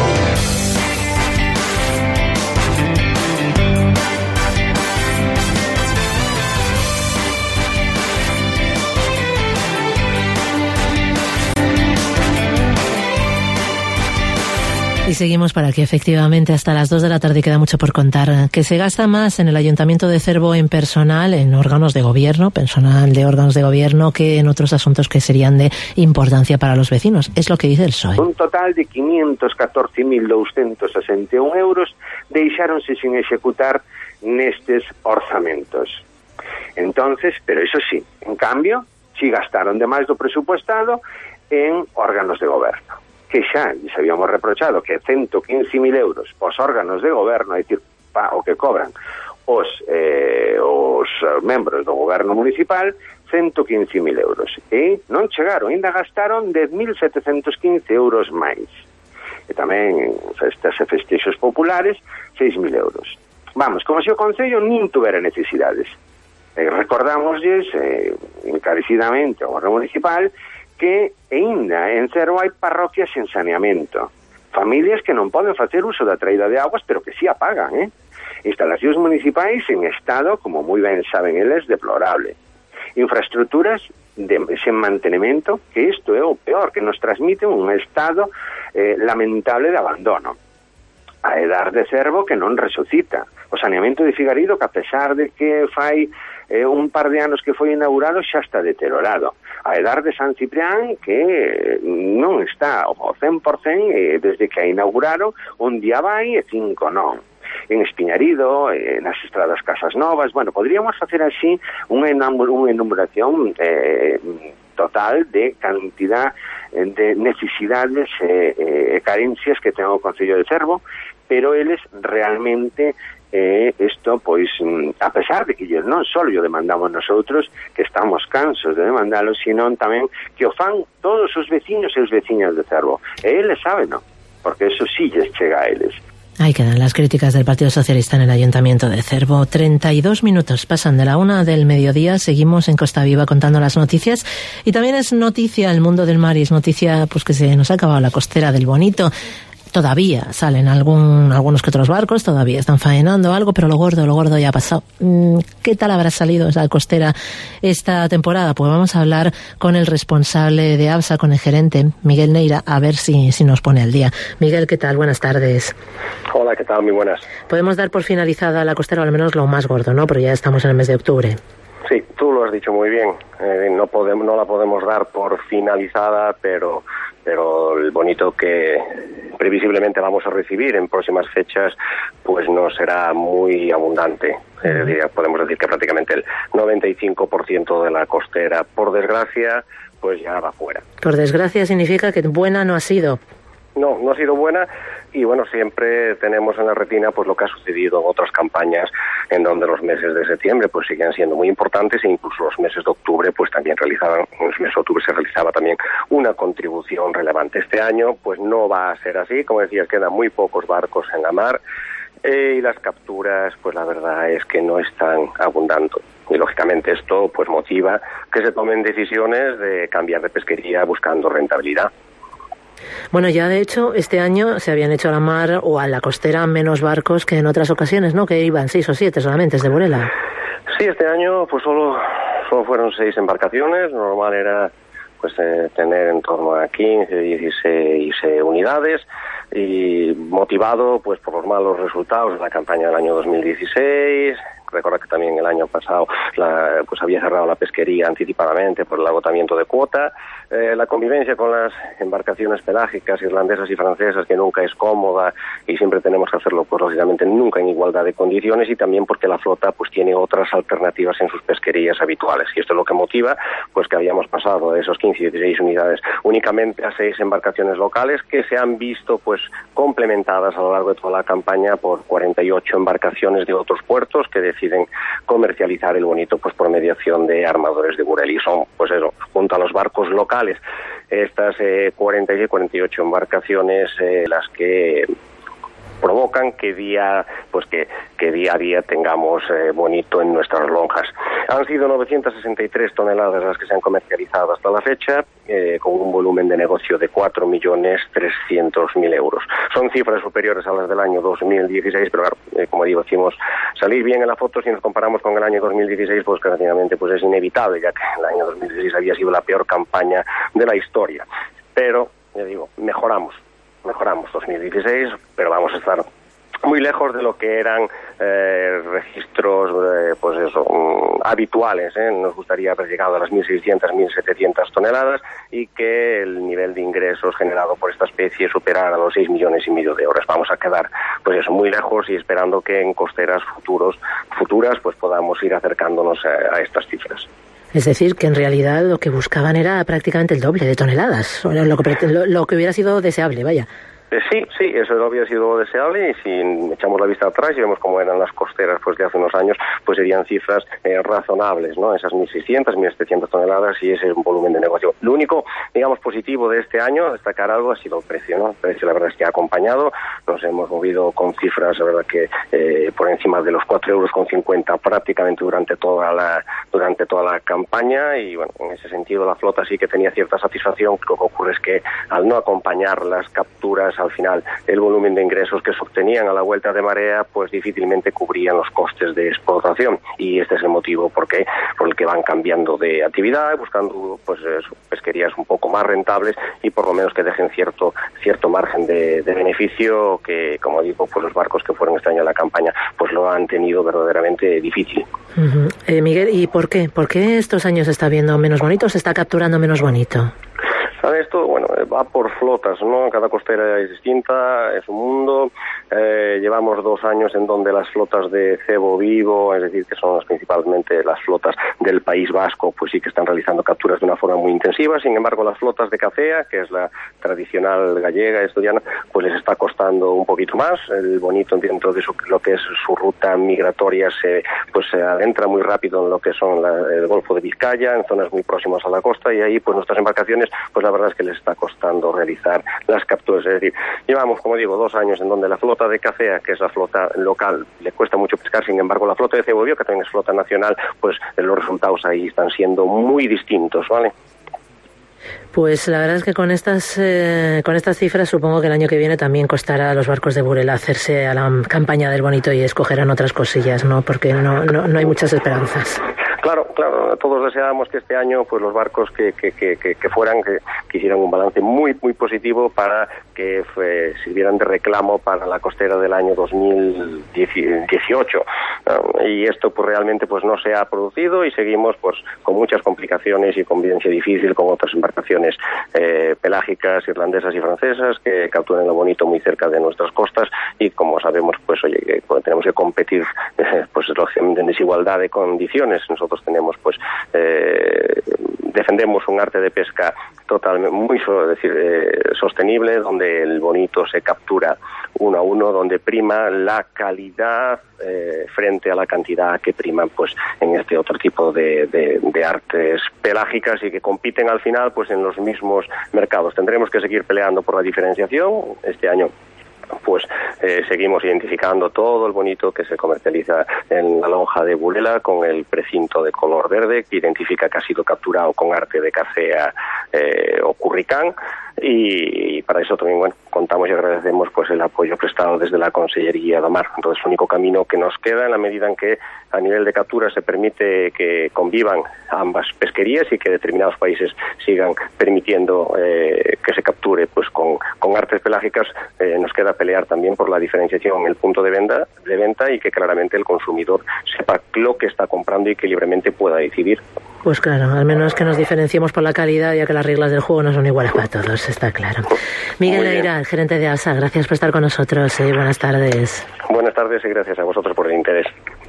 Y seguimos para que efectivamente hasta las 2 de la tarde queda mucho por contar. Que se gasta más en el Ayuntamiento de Cervo en personal, en órganos de gobierno, personal de órganos de gobierno, que en otros asuntos que serían de importancia para los vecinos. Es lo que dice el PSOE. Un total de 514.261 euros deixáronse sin executar nestes orzamentos. Entonces, pero eso sí, en cambio, si gastaron de máis do presupuestado en órganos de goberno, que xa les habíamos reprochado que 115.000 euros os órganos de goberno, é dicir, o que cobran os membros do goberno municipal, 115.000 euros. E non chegaron, ainda gastaron 10.715 euros máis. E tamén en festas e festexos populares, 6.000 euros. Vamos, como se o Concello nin tuvera necesidades. Recordamosles encarecidamente ao goberno municipal que ainda en Cervo hai parroquias sen saneamento, familias que non poden facer uso da traída de aguas, pero que sí a pagan, instalacións municipais en estado, como moi ben saben eles, deplorable, infraestructuras sen mantenimento, que isto é o peor, que nos transmiten un estado lamentable de abandono. A edar de Cervo que non resucita, o saneamento de Figarido que a pesar de que fai un par de anos que foi inaugurado xa está deteriorado. A edar de San Ciprián que non está ao 100% desde que a inauguraron, un día vai e 5 non. en Espiñarido, nas Estradas Casas Novas. Bueno, podríamos facer así unha enumeración total de cantidad de necesidades e carencias que ten o Concello de Cervo, pero eles realmente isto, pois, a pesar de que non só o demandamos nosotros, que estamos cansos de demandalo, sino tamén que o fan todos os veciños e os veciñas de Cervo. E eles saben, non? Porque eso sí les chega a eles. Ahí quedan las críticas del Partido Socialista en el Ayuntamiento de Cervo. 32 minutos pasan de la 1 del mediodía. Seguimos en Costa Viva contando las noticias. Y también es noticia el mundo del mar y es noticia pues que se nos ha acabado la costera del Bonito. Todavía salen algunos que otros barcos, todavía están faenando algo, pero lo gordo ya ha pasado. ¿Qué tal habrá salido esa costera esta temporada? Pues vamos a hablar con el responsable de ABSA, con el gerente, Miguel Neira, a ver si nos pone al día. Miguel, ¿qué tal? Buenas tardes. Hola, ¿qué tal? Muy buenas. Podemos dar por finalizada la costera, o al menos lo más gordo, ¿no? Pero ya estamos en el mes de octubre. Sí, tú lo has dicho muy bien. No la podemos dar por finalizada, pero el Bonito que previsiblemente vamos a recibir en próximas fechas pues no será muy abundante. Podemos decir que prácticamente el 95% de la costera, por desgracia, pues ya va fuera. Por desgracia significa que buena no ha sido. No ha sido buena y bueno, siempre tenemos en la retina pues lo que ha sucedido en otras campañas en donde los meses de septiembre pues siguen siendo muy importantes e incluso los meses de octubre pues también en los meses de octubre se realizaba también una contribución relevante. Este año pues no va a ser así, como decías, quedan muy pocos barcos en la mar y las capturas pues la verdad es que no están abundando. Y lógicamente esto pues motiva que se tomen decisiones de cambiar de pesquería buscando rentabilidad. Bueno, ya de hecho este año se habían hecho a la mar o a la costera menos barcos que en otras ocasiones, ¿no? Que iban 6 o 7 solamente desde Burela. Sí, este año pues solo fueron 6 embarcaciones. Lo normal era pues tener en torno a 15, 16 unidades y motivado pues por los malos resultados de la campaña del año 2016. Recuerda que también el año pasado pues había cerrado la pesquería anticipadamente por el agotamiento de cuota. La convivencia con las embarcaciones pelágicas irlandesas y francesas, que nunca es cómoda y siempre tenemos que hacerlo pues lógicamente nunca en igualdad de condiciones, y también porque la flota pues tiene otras alternativas en sus pesquerías habituales, y esto es lo que motiva pues que habíamos pasado de esos 15 y 16 unidades únicamente a 6 embarcaciones locales, que se han visto pues complementadas a lo largo de toda la campaña por 48 embarcaciones de otros puertos que deciden comercializar el Bonito pues por mediación de armadores de Burela, y son pues eso, junto a los barcos locales, estas 48 embarcaciones las que provocan que día a día tengamos Bonito en nuestras lonjas. Han sido 963 toneladas las que se han comercializado hasta la fecha, con un volumen de negocio de 4.300.000 euros. Son cifras superiores a las del año 2016, pero claro, como digo, decimos salir bien en la foto si nos comparamos con el año 2016, pues prácticamente pues es inevitable, ya que el año 2016 había sido la peor campaña de la historia. Pero, ya digo, mejoramos 2016, pero vamos a estar muy lejos de lo que eran registros habituales. Nos gustaría haber llegado a las 1.600, 1.700 toneladas y que el nivel de ingresos generado por esta especie superara los 6,5 millones de euros. Vamos a quedar pues eso, muy lejos, y esperando que en costeras futuras pues podamos ir acercándonos a estas cifras. Es decir, que en realidad lo que buscaban era prácticamente el doble de toneladas, lo que hubiera sido deseable, vaya. Sí, eso no había sido deseable, y si echamos la vista atrás y vemos cómo eran las costeras pues de hace unos años, pues serían cifras razonables, ¿no? Esas 1.600, 1.700 toneladas, y ese es un volumen de negocio. Lo único, digamos, positivo de este año, destacar algo, ha sido el precio, ¿no? El precio, la verdad es que ha acompañado. Nos hemos movido con cifras, la verdad que por encima de los 4,50 € prácticamente durante toda la campaña, y bueno, en ese sentido la flota sí que tenía cierta satisfacción. Lo que ocurre es que al no acompañar las capturas, al final el volumen de ingresos que se obtenían a la vuelta de marea pues difícilmente cubrían los costes de explotación, y este es el motivo por el que van cambiando de actividad, buscando pues pesquerías un poco más rentables y por lo menos que dejen cierto margen de beneficio, que como digo pues los barcos que fueron este año a la campaña pues lo han tenido verdaderamente difícil. Miguel, ¿y por qué? ¿Por qué estos años se está viendo menos bonito, se está capturando menos bonito? Esto, bueno, va por flotas, ¿no? Cada costera es distinta, es un mundo. Llevamos 2 años en donde las flotas de cebo vivo, es decir, que son principalmente las flotas del País Vasco, pues sí que están realizando capturas de una forma muy intensiva. Sin embargo, las flotas de cafea, que es la tradicional gallega, asturiana, pues les está costando un poquito más. El bonito, dentro de lo que es su ruta migratoria, se adentra muy rápido en lo que son el Golfo de Vizcaya, en zonas muy próximas a la costa, y ahí pues nuestras embarcaciones, pues la verdad es que les está costando realizar las capturas. Es decir, llevamos, como digo, 2 años en donde la flota de cafea, que es la flota local, le cuesta mucho pescar. Sin embargo, la flota de cebo vivo, que también es flota nacional, pues los resultados ahí están siendo muy distintos, ¿vale? Pues la verdad es que con estas cifras supongo que el año que viene también costará a los barcos de Burela hacerse a la campaña del bonito y escogerán otras cosillas, ¿no? Porque no hay muchas esperanzas. Claro, todos deseábamos que este año pues los barcos que hicieran un balance muy muy positivo para que sirvieran de reclamo para la costera del año 2018. Y esto pues realmente pues no se ha producido y seguimos pues con muchas complicaciones y convivencia difícil con otras embarcaciones pelágicas, irlandesas y francesas que capturan el bonito muy cerca de nuestras costas, y como sabemos pues tenemos que competir pues lógicamente en desigualdad de condiciones. Nosotros tenemos pues defendemos un arte de pesca totalmente muy sostenible, donde el bonito se captura 1 a 1, donde prima la calidad frente a la cantidad que priman pues en este otro tipo de artes pelágicas, y que compiten al final pues en los mismos mercados. Tendremos que seguir peleando por la diferenciación. Este año pues seguimos identificando todo el bonito que se comercializa en la lonja de Burela con el precinto de color verde, que identifica que ha sido capturado con arte de cafea o curricán, y para eso también contamos y agradecemos pues el apoyo prestado desde la Consellería da Mar. Entonces el único camino que nos queda, en la medida en que a nivel de captura se permite que convivan ambas pesquerías y que determinados países sigan permitiendo que se capture pues con artes pelágicas, nos queda pelear también por la diferenciación en el punto de venta y que claramente el consumidor sepa lo que está comprando y que libremente pueda decidir. Pues claro, al menos que nos diferenciemos por la calidad, ya que las reglas del juego no son iguales para todos, está claro. Miguel Neira, gerente de ASA, gracias por estar con nosotros. Buenas tardes. Buenas tardes y gracias a vosotros por el interés.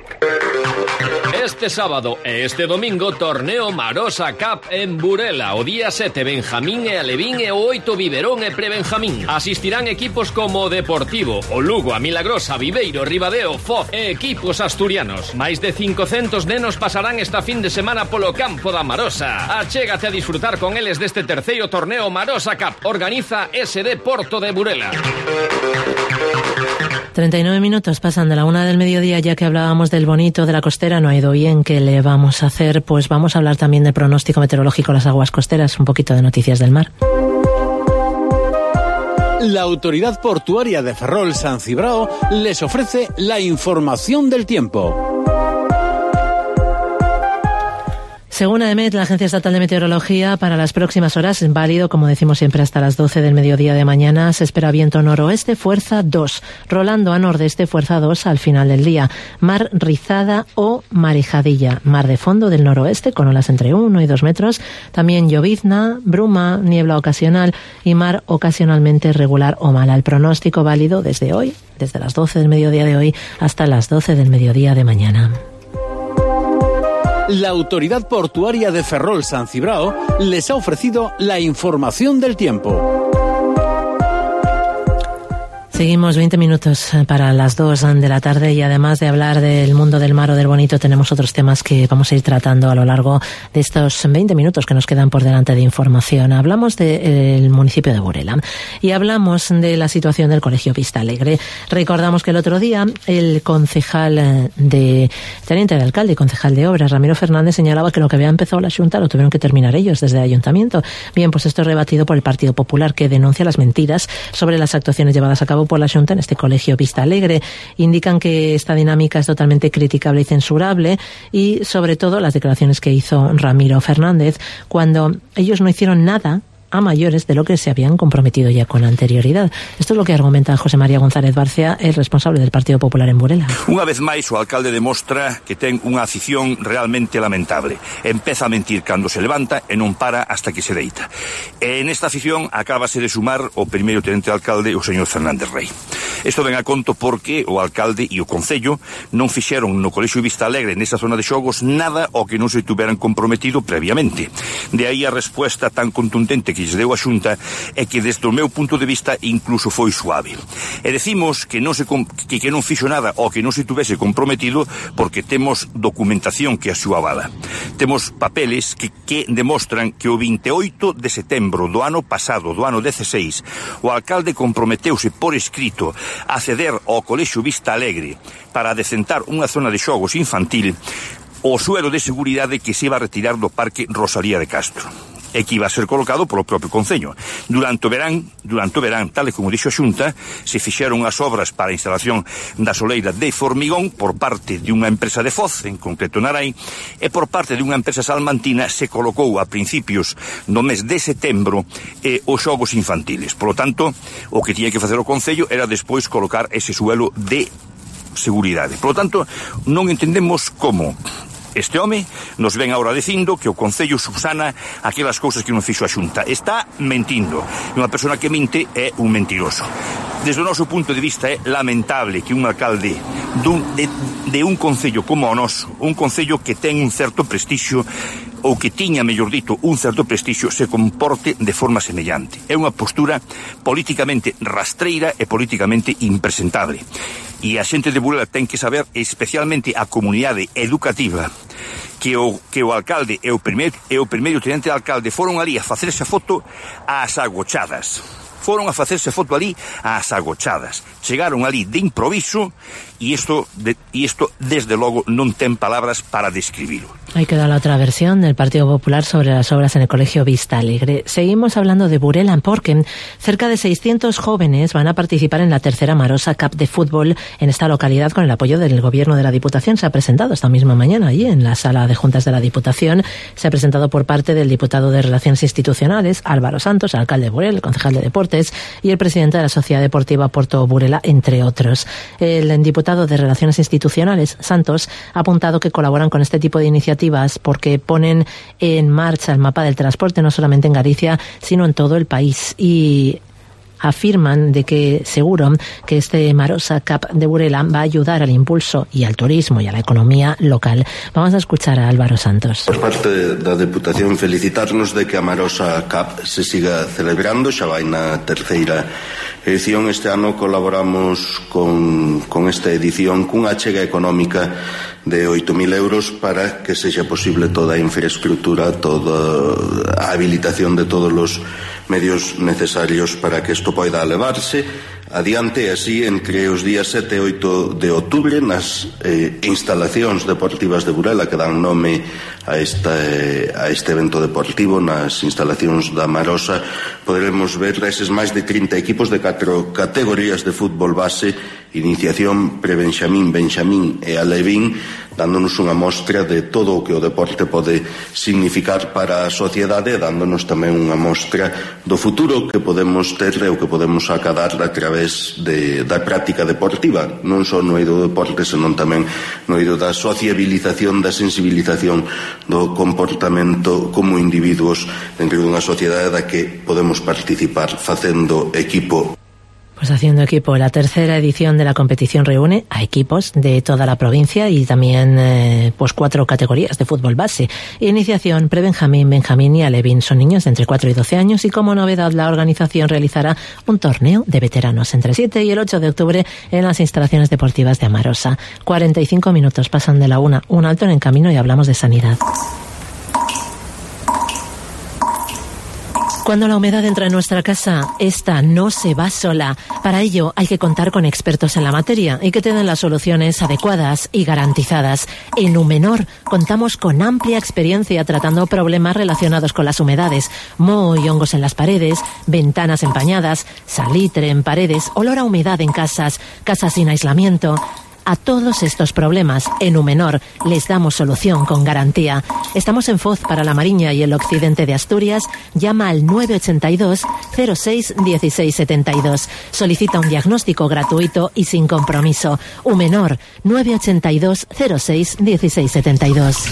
Este sábado e este domingo torneo Marosa Cup en Burela. O día 7 Benjamín e Alevín e o 8 Biberón e Prebenjamín. Asistirán equipos como Deportivo, o Lugo, a Milagrosa, Viveiro, Ribadeo, Foz e equipos asturianos. Máis de 500 nenos pasarán esta fin de semana polo campo da Marosa. Achégate a disfrutar con eles deste terceiro torneo Marosa Cup. Organiza SD Porto de Burela. 39 minutos pasan de la 1 del mediodía, ya que hablábamos del bonito de la costera, no ha ido bien. ¿Qué le vamos a hacer? Pues vamos a hablar también del pronóstico meteorológico de las aguas costeras, un poquito de noticias del mar. La Autoridad Portuaria de Ferrol San Cibrao les ofrece la información del tiempo. Según AEMET, la Agencia Estatal de Meteorología, para las próximas horas, válido, como decimos siempre, hasta las 12 del mediodía de mañana, se espera viento noroeste, fuerza 2, rolando a nordeste, fuerza 2 al final del día. Mar rizada o marejadilla, mar de fondo del noroeste con olas entre 1 y 2 metros. También llovizna, bruma, niebla ocasional y mar ocasionalmente regular o mala. El pronóstico válido desde hoy, desde las 12 del mediodía de hoy hasta las 12 del mediodía de mañana. La Autoridad Portuaria de Ferrol San Cibrao les ha ofrecido la información del tiempo. Seguimos 20 minutos para las 2 de la tarde, y además de hablar del mundo del mar o del bonito, tenemos otros temas que vamos a ir tratando a lo largo de estos 20 minutos que nos quedan por delante de información. Hablamos del municipio de Burela y hablamos de la situación del Colegio Vista Alegre. Recordamos que el otro día el concejal teniente de alcalde y concejal de obras, Ramiro Fernández, señalaba que lo que había empezado la Xunta lo tuvieron que terminar ellos desde el ayuntamiento. Bien, pues esto es rebatido por el Partido Popular, que denuncia las mentiras sobre las actuaciones llevadas a cabo por la Xunta en este Colegio Vista Alegre. Indican que esta dinámica es totalmente criticable y censurable, y sobre todo las declaraciones que hizo Ramiro Fernández cuando ellos no hicieron nada a mayores de lo que se habían comprometido ya con anterioridad. Esto es lo que argumenta José María González Barcia, el responsable del Partido Popular en Burela. Unha vez máis, o alcalde demostra que ten unha afición realmente lamentable. Empeza a mentir cando se levanta e non para hasta que se deita. E nesta afición acábase de sumar o primeiro tenente de alcalde, o señor Fernández Rey. Isto ven a conto porque o alcalde e o concello non fixeron no Colexio Vista Alegre, nesa zona de xogos, nada ao que non se tuveran comprometido previamente. De aí a resposta tan contundente que lles deu a Xunta é que desde o meu punto de vista incluso foi suave. E decimos que non fixo nada ao que non se tuvese comprometido porque temos documentación que a súa avala. Temos papeles que demostran que o 28 de setembro do ano pasado, do ano 16, o alcalde comprometeuse por escrito a ceder ao Colexio Vista Alegre para adecentar unha zona de xogos infantil o suelo de seguridade que se iba a retirar do Parque Rosalía de Castro e que iba a ser colocado polo propio Concello. Durante o verán, tal e como dixo a Xunta, se fixeron as obras para a instalación da soleira de formigón por parte de unha empresa de Foz, en concreto Narai, e por parte de unha empresa salmantina se colocou a principios do mes de setembro os xogos infantiles. Por lo tanto, o que tiña que facer o Concello era despois colocar ese suelo de seguridade. Por lo tanto, non entendemos como este home nos ven agora dicindo que o Concello subsana aquelas cousas que non fixo a Xunta. Está mentindo. E unha persona que mente é un mentiroso. Desde o noso punto de vista é lamentable que un alcalde de un concello como o noso, un concello que ten un certo prestixio, ou que tiña, mellor dito, un certo prestixio, se comporte de forma semellante. É unha postura políticamente rastreira e políticamente impresentable. E a xente de Burela ten que saber, especialmente a comunidade educativa, que o alcalde e o primeiro tenente de alcalde foron ali a facerse a foto ás agochadas. Chegaron ali de improviso e isto desde logo non ten palabras para describilo. Ahí queda la otra versión del Partido Popular sobre las obras en el Colegio Vista Alegre. Seguimos hablando de Burela porque cerca de 600 jóvenes van a participar en la tercera Marosa Cup de fútbol en esta localidad con el apoyo del Gobierno de la Diputación. Se ha presentado esta misma mañana allí en la sala de juntas de la Diputación. Se ha presentado por parte del diputado de Relaciones Institucionales, Álvaro Santos, el alcalde de Burela, el concejal de Deportes y el presidente de la Sociedad Deportiva Porto Burela, entre otros. El diputado de Relaciones Institucionales, Santos, ha apuntado que colaboran con este tipo de iniciativas porque ponen en marcha el mapa del transporte no solamente en Galicia, sino en todo el país. Y afirman de que seguro que este Marosa Cup de Burela va a ayudar al impulso y al turismo y a la economía local. Vamos a escuchar a Álvaro Santos. Por parte da Deputación, felicitarnos de que a Marosa Cup se siga celebrando, xa vai na terceira edición. Este ano colaboramos con esta edición cunha achega económica de 8.000 euros para que sexa posible toda a infraestructura, toda a habilitación de todos os medios necesarios para que isto poida elevarse adiante, así entre os días 7 e 8 de outubro nas instalacións deportivas de Burela que dan nome a este evento deportivo. Nas instalacións da Marosa poderemos ver eses máis de 30 equipos de 4 categorías de fútbol base, iniciación, prebenxamín, benxamín e alevín, dándonos unha mostra de todo o que o deporte pode significar para a sociedade, dándonos tamén unha mostra do futuro que podemos ter e o que podemos acadar a través da práctica deportiva, non só no eido do deporte, senón tamén no eido da sociabilización, da sensibilización do comportamento como individuos dentro dunha sociedade da que podemos participar facendo equipo. Pues haciendo equipo, la tercera edición de la competición reúne a equipos de toda la provincia y también pues 4 categorías de fútbol base. Iniciación, prebenjamín, benjamín y alevín son niños de entre 4 y 12 años y como novedad la organización realizará un torneo de veteranos entre el 7 y el 8 de octubre en las instalaciones deportivas de Amarosa. 45 minutos pasan de la 1, un alto en el camino y hablamos de sanidad. Cuando la humedad entra en nuestra casa, esta no se va sola. Para ello hay que contar con expertos en la materia y que te den las soluciones adecuadas y garantizadas. En Numenor contamos con amplia experiencia tratando problemas relacionados con las humedades, moho y hongos en las paredes, ventanas empañadas, salitre en paredes, olor a humedad en casas, casas sin aislamiento. a todos estos problemas. En Numenor les damos solución con garantía. Estamos en Foz para la Mariña y el occidente de Asturias. Llama al 982 06 16 72. Solicita un diagnóstico gratuito y sin compromiso. Numenor 982 06 16 72.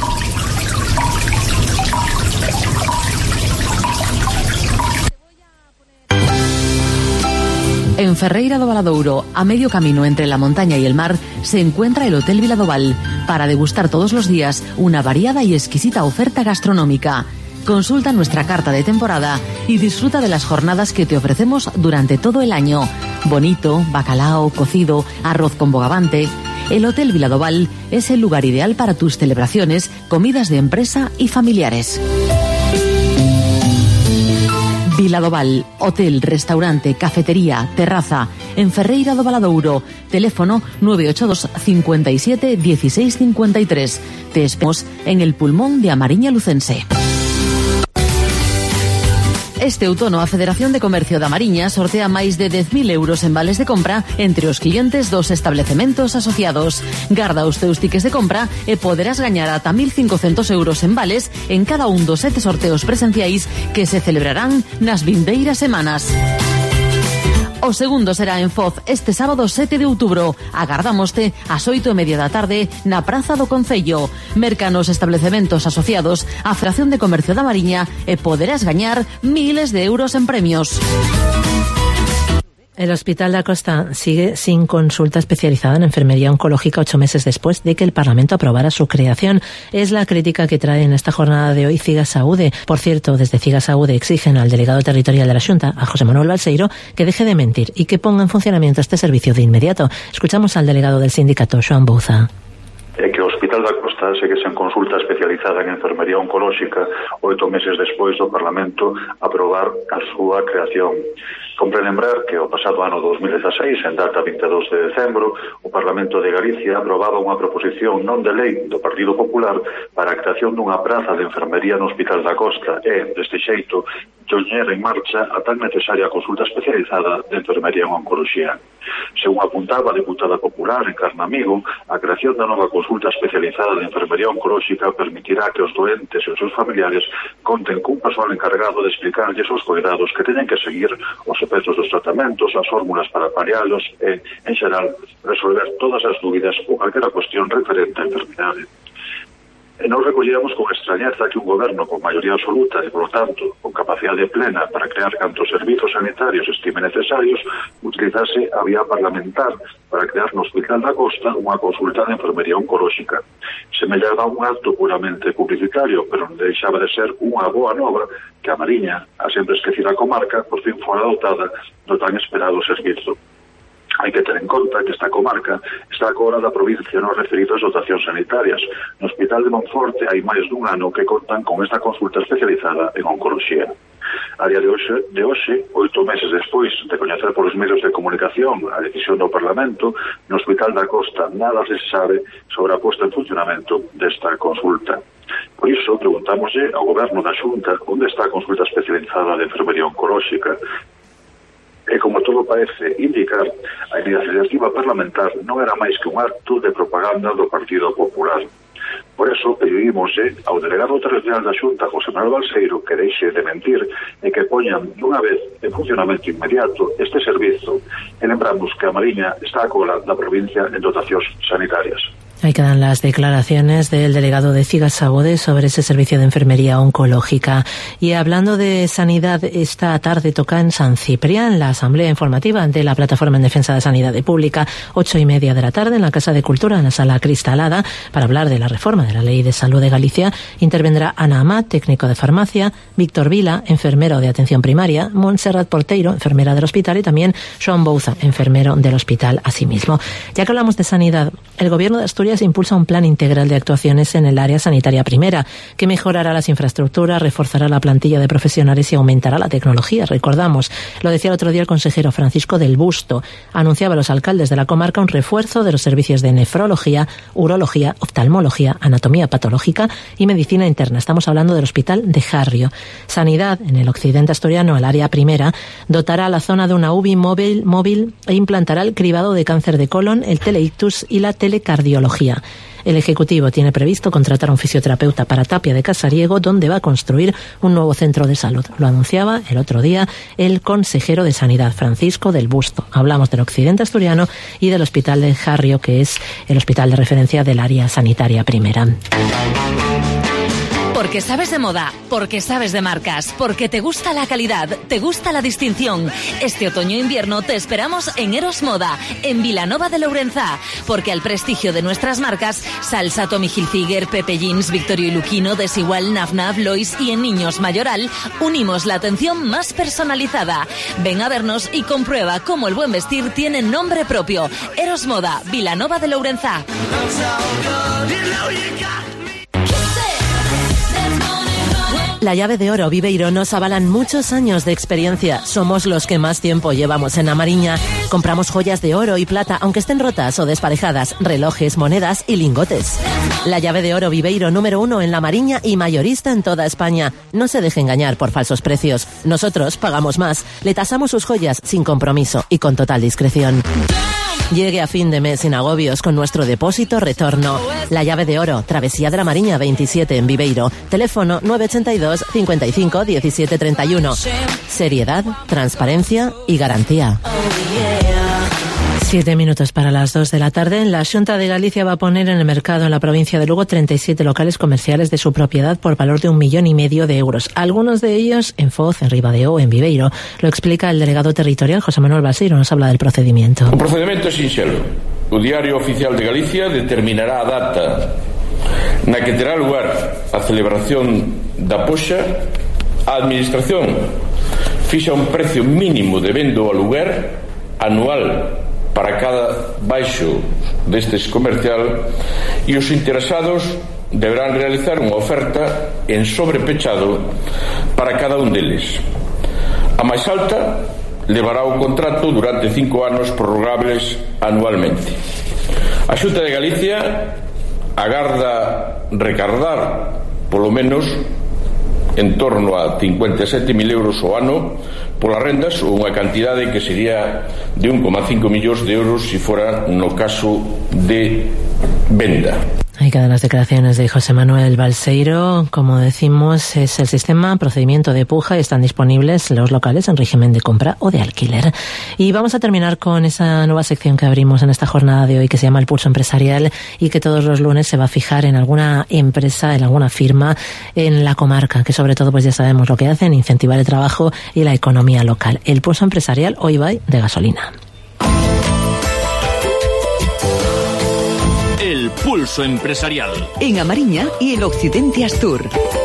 En Ferreira do Valadouro, a medio camino entre la montaña y el mar, se encuentra el Hotel Viladoval, para degustar todos los días una variada y exquisita oferta gastronómica. Consulta nuestra carta de temporada y disfruta de las jornadas que te ofrecemos durante todo el año. Bonito, bacalao, cocido, arroz con bogavante. El Hotel Viladoval es el lugar ideal para tus celebraciones, comidas de empresa y familiares. Viladoval, hotel, restaurante, cafetería, terraza, en Ferreira do Valadouro. Teléfono 982 57 16 53. Te esperamos en el pulmón de A Mariña Lucense. Este outono a Federación de Comercio da Mariña sortea máis de 10.000 euros en vales de compra entre os clientes dos establecementos asociados. Garda os teus tiques de compra e poderás gañar ata 1.500 euros en vales en cada un dos 7 sorteos presenciais que se celebrarán nas vindeiras semanas. O segundo será en Foz este sábado 7 de outubro. Agardámoste ás 8:30 da tarde na Praza do Concello. Merca nos establecementos asociados á Federación de Comercio da Mariña e poderás gañar miles de euros en premios. El Hospital da Costa sigue sin consulta especializada en enfermería oncológica 8 meses después de que el Parlamento aprobara su creación. Es la crítica que trae en esta jornada de hoy Cigasaude. Por cierto, desde Cigasaude exigen al delegado territorial de la Xunta, a José Manuel Balseiro, que deje de mentir y que ponga en funcionamiento este servicio de inmediato. Escuchamos al delegado del sindicato, Xoán Bouza. Que o Hospital da Costa segue sen consulta especializada en enfermería oncolóxica 8 meses despois do Parlamento aprobar a súa creación. Compre lembrar que o pasado ano 2016, en data 22 de decembro, o Parlamento de Galicia aprobaba unha proposición non de lei do Partido Popular para a creación dunha praza de enfermería no Hospital da Costa e, deste xeito, poñer en marcha a tan necesaria consulta especializada de enfermería en oncoloxía. Según apuntaba a deputada popular Encarna Amigo, a creación da nova consulta especializada de enfermería oncolóxica permitirá que os doentes e os seus familiares conten cun persoal encargado de explicarlles os cuidados que teñen que seguir, os efectos dos tratamentos, as fórmulas para palialos e, en xeral, resolver todas as dúbidas ou calquera cuestión referente á enfermidade. E nos recollíamos con extrañeza que un goberno con maioría absoluta e, por lo tanto, con capacidade plena para crear cantos servizos sanitarios estime necesarios, utilizase a vía parlamentar para crear no Hospital da Costa unha consulta de enfermería oncolóxica. Semellaba un acto puramente publicitario, pero non deixaba de ser unha boa nova que a Mariña, a sempre esquecida comarca, por fin fora dotada do tan esperado servizo. Hai que ter en conta que esta comarca está agora da provincia nos referidos a dotacións sanitarias. No Hospital de Monforte hai máis dun ano que contan con esta consulta especializada en oncoloxía. A día de hoxe, 8 meses despois de coñecer polos medios de comunicación a decisión do Parlamento, no Hospital da Costa nada se sabe sobre a posta en funcionamento desta consulta. Por iso, preguntámoslle ao Goberno da Xunta onde está a consulta especializada de enfermería oncolóxica. E como todo parece indicar, a iniciativa parlamentar non era máis que un acto de propaganda do Partido Popular. Por eso pedimoslle ao delegado territorial da Xunta, José Manuel Balseiro, que deixe de mentir e que poñan dunha vez en funcionamento inmediato este servizo. E lembramos que a Mariña está a cola da provincia en dotacións sanitarias. Ahí quedan las declaraciones del delegado de Cigasaude sobre ese servicio de enfermería oncológica. Y hablando de sanidad, esta tarde toca en San Ciprián la asamblea informativa de la Plataforma en Defensa de Sanidad Pública, 8:30 de la tarde en la Casa de Cultura, en la Sala Cristalada, para hablar de la reforma de la Ley de Salud de Galicia. Intervendrá Ana Amat, técnico de farmacia, Víctor Vila, enfermero de atención primaria, Montserrat Porteiro, enfermera del hospital, y también Xoán Bouza, enfermero del hospital asimismo. Ya que hablamos de sanidad, el Gobierno de Asturias Asturias impulsa un plan integral de actuaciones en el área sanitaria primera, que mejorará las infraestructuras, reforzará la plantilla de profesionales y aumentará la tecnología. Recordamos, lo decía el otro día el consejero Francisco del Busto. Anunciaba a los alcaldes de la comarca un refuerzo de los servicios de nefrología, urología, oftalmología, anatomía patológica y medicina interna. Estamos hablando del Hospital de Jarrio. Sanidad, en el occidente asturiano, el área primera, dotará a la zona de una UBI móvil e implantará el cribado de cáncer de colon, el teleictus y la telecardiología. El Ejecutivo tiene previsto contratar a un fisioterapeuta para Tapia de Casariego, donde va a construir un nuevo centro de salud. Lo anunciaba el otro día el consejero de Sanidad, Francisco del Busto. Hablamos del occidente asturiano y del Hospital de Jarrio, que es el hospital de referencia del área sanitaria primera. Porque sabes de moda, porque sabes de marcas, porque te gusta la calidad, te gusta la distinción. Este otoño-invierno te esperamos en Eros Moda, en Vilanova de Lourenzá, porque al prestigio de nuestras marcas, Salsa, Tommy Hilfiger, Pepe Jeans, Victorio y Luquino, Desigual, Naf, Lois y en Niños Mayoral, unimos la atención más personalizada. Ven a vernos y comprueba cómo el buen vestir tiene nombre propio. Eros Moda, Vilanova de Lourenzá. La Llave de Oro Viveiro nos avalan muchos años de experiencia. Somos los que más tiempo llevamos en La Mariña. Compramos joyas de oro y plata, aunque estén rotas o desparejadas, relojes, monedas y lingotes. La Llave de Oro Viveiro, número 1 en La Mariña y mayorista en toda España. No se deje engañar por falsos precios. Nosotros pagamos más. Le tasamos sus joyas sin compromiso y con total discreción. Llegue a fin de mes sin agobios con nuestro depósito retorno. La Llave de Oro, Travesía de la Mariña 27 en Viveiro. Teléfono 982 55 17 31. Seriedad, transparencia y garantía. 7 minutos para las 2 de la tarde. La Xunta de Galicia va a poner en el mercado en la provincia de Lugo 37 locales comerciales de su propiedad por valor de 1,5 millón de euros. Algunos de ellos en Foz, en Ribadeo, en Viveiro. Lo explica el delegado territorial, José Manuel Balseiro. Nos habla del procedimiento. O procedimento é sinxelo. O Diario Oficial de Galicia determinará a data na que terá lugar a celebración da poxa. A Administración fixa un precio mínimo de vendo ao aluguer anual para cada baixo destes comercial e os interesados deberán realizar unha oferta en sobrepechado para cada un deles. A máis alta levará o contrato durante 5 anos prorrogables anualmente. A Xunta de Galicia agarda recardar polo menos en torno a 57.000 euros ao ano polas rendas, ou unha cantidade que sería de 1,5 millóns de euros se fora no caso de venda. Ahí quedan las declaraciones de José Manuel Balseiro. Como decimos, es el sistema procedimiento de puja y están disponibles los locales en régimen de compra o de alquiler. Y vamos a terminar con esa nueva sección que abrimos en esta jornada de hoy, que se llama El Pulso Empresarial, y que todos los lunes se va a fijar en alguna empresa, en alguna firma en la comarca, que sobre todo pues ya sabemos lo que hacen, incentivar el trabajo y la economía local. El Pulso Empresarial hoy va de gasolina. El Pulso Empresarial. En A Mariña y el Occidente Astur.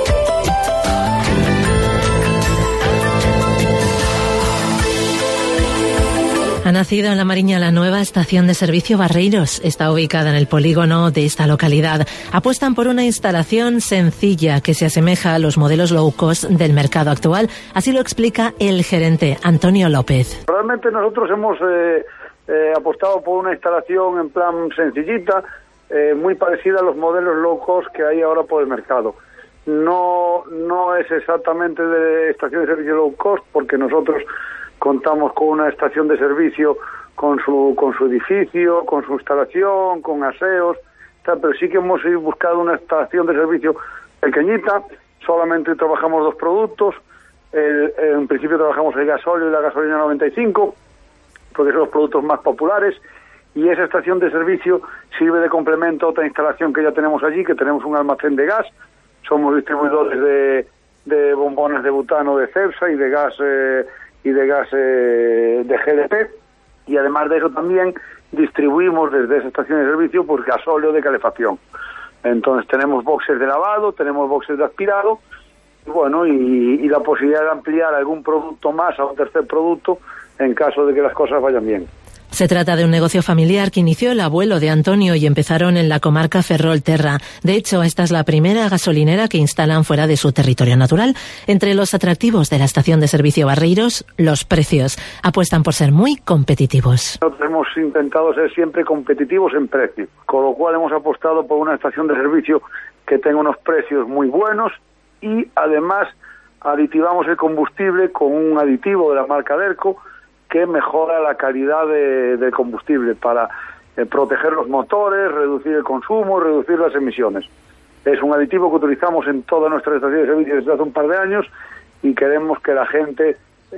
Ha nacido en La Mariña la nueva estación de servicio Barreiros. Está ubicada en el polígono de esta localidad. Apuestan por una instalación sencilla que se asemeja a los modelos low cost del mercado actual. Así lo explica el gerente, Antonio López. Realmente nosotros hemos apostado por una instalación en plan sencillita, muy parecida a los modelos low cost que hay ahora por el mercado. No es exactamente de estación de servicio low cost, porque nosotros contamos con una estación de servicio con su edificio, con su instalación, con aseos, tal, pero sí que hemos buscado una estación de servicio pequeñita. Solamente trabajamos 2 productos. En principio trabajamos el gasóleo y la gasolina 95, porque son los productos más populares, y esa estación de servicio sirve de complemento a otra instalación que ya tenemos allí, que tenemos un almacén de gas. Somos distribuidores de bombones de butano de Cepsa y de gas de GDP, y además de eso también distribuimos desde esa estación de servicio pues gasóleo de calefacción. Entonces tenemos boxes de lavado, tenemos boxes de aspirado, y la posibilidad de ampliar algún producto más a un tercer producto en caso de que las cosas vayan bien. Se trata de un negocio familiar que inició el abuelo de Antonio y empezaron en la comarca Ferrol-Terra. De hecho, esta es la primera gasolinera que instalan fuera de su territorio natural. Entre los atractivos de la estación de servicio Barreiros, los precios. Apuestan por ser muy competitivos. Nosotros hemos intentado ser siempre competitivos en precio, con lo cual hemos apostado por una estación de servicio que tenga unos precios muy buenos y además aditivamos el combustible con un aditivo de la marca Derco que mejora la calidad del combustible para proteger los motores, reducir el consumo, reducir las emisiones. Es un aditivo que utilizamos en toda nuestra estación de servicio desde hace un par de años y queremos que la gente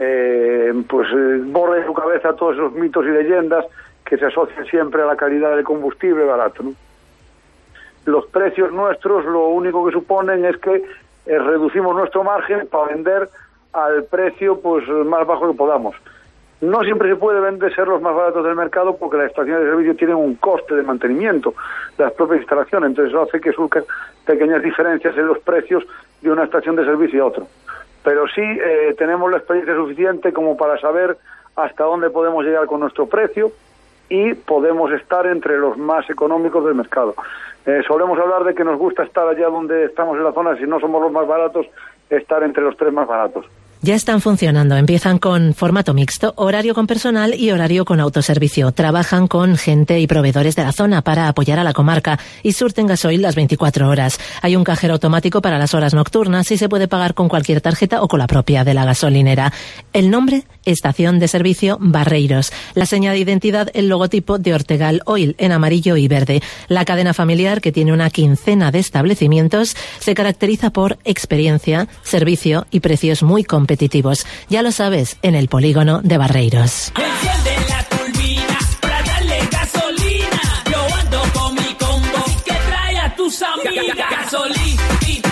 borre de su cabeza todos esos mitos y leyendas que se asocian siempre a la calidad del combustible barato, ¿no? Los precios nuestros lo único que suponen es que reducimos nuestro margen para vender al precio más bajo que podamos. No siempre se puede ser los más baratos del mercado porque las estaciones de servicio tienen un coste de mantenimiento de las propias instalaciones, entonces eso hace que surcan pequeñas diferencias en los precios de una estación de servicio a otra. Pero sí tenemos la experiencia suficiente como para saber hasta dónde podemos llegar con nuestro precio y podemos estar entre los más económicos del mercado. Solemos hablar de que nos gusta estar allá donde estamos en la zona, si no somos los más baratos, estar entre los 3 más baratos. Ya están funcionando. Empiezan con formato mixto, horario con personal y horario con autoservicio. Trabajan con gente y proveedores de la zona para apoyar a la comarca y surten gasoil las 24 horas. Hay un cajero automático para las horas nocturnas y se puede pagar con cualquier tarjeta o con la propia de la gasolinera. El nombre, Estación de Servicio Barreiros. La seña de identidad, el logotipo de Ortegal Oil en amarillo y verde. La cadena familiar, que tiene una quincena de establecimientos, se caracteriza por experiencia, servicio y precios muy competitivos. Ya lo sabes, en el polígono de Barreiros. Enciende la turbina para darle gasolina. Yo ando con mi combo, así que trae a tus amigas. Gasolina,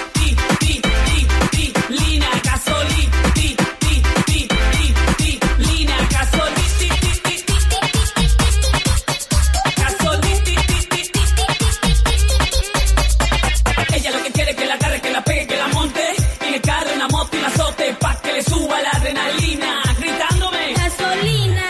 lina, gasolina, lina, gasolina. Ella lo que quiere es que la agarre, que la pegue, que la monte en el carro, en la moto y la azote pa' que le suba la adrenalina, gritándome gasolina.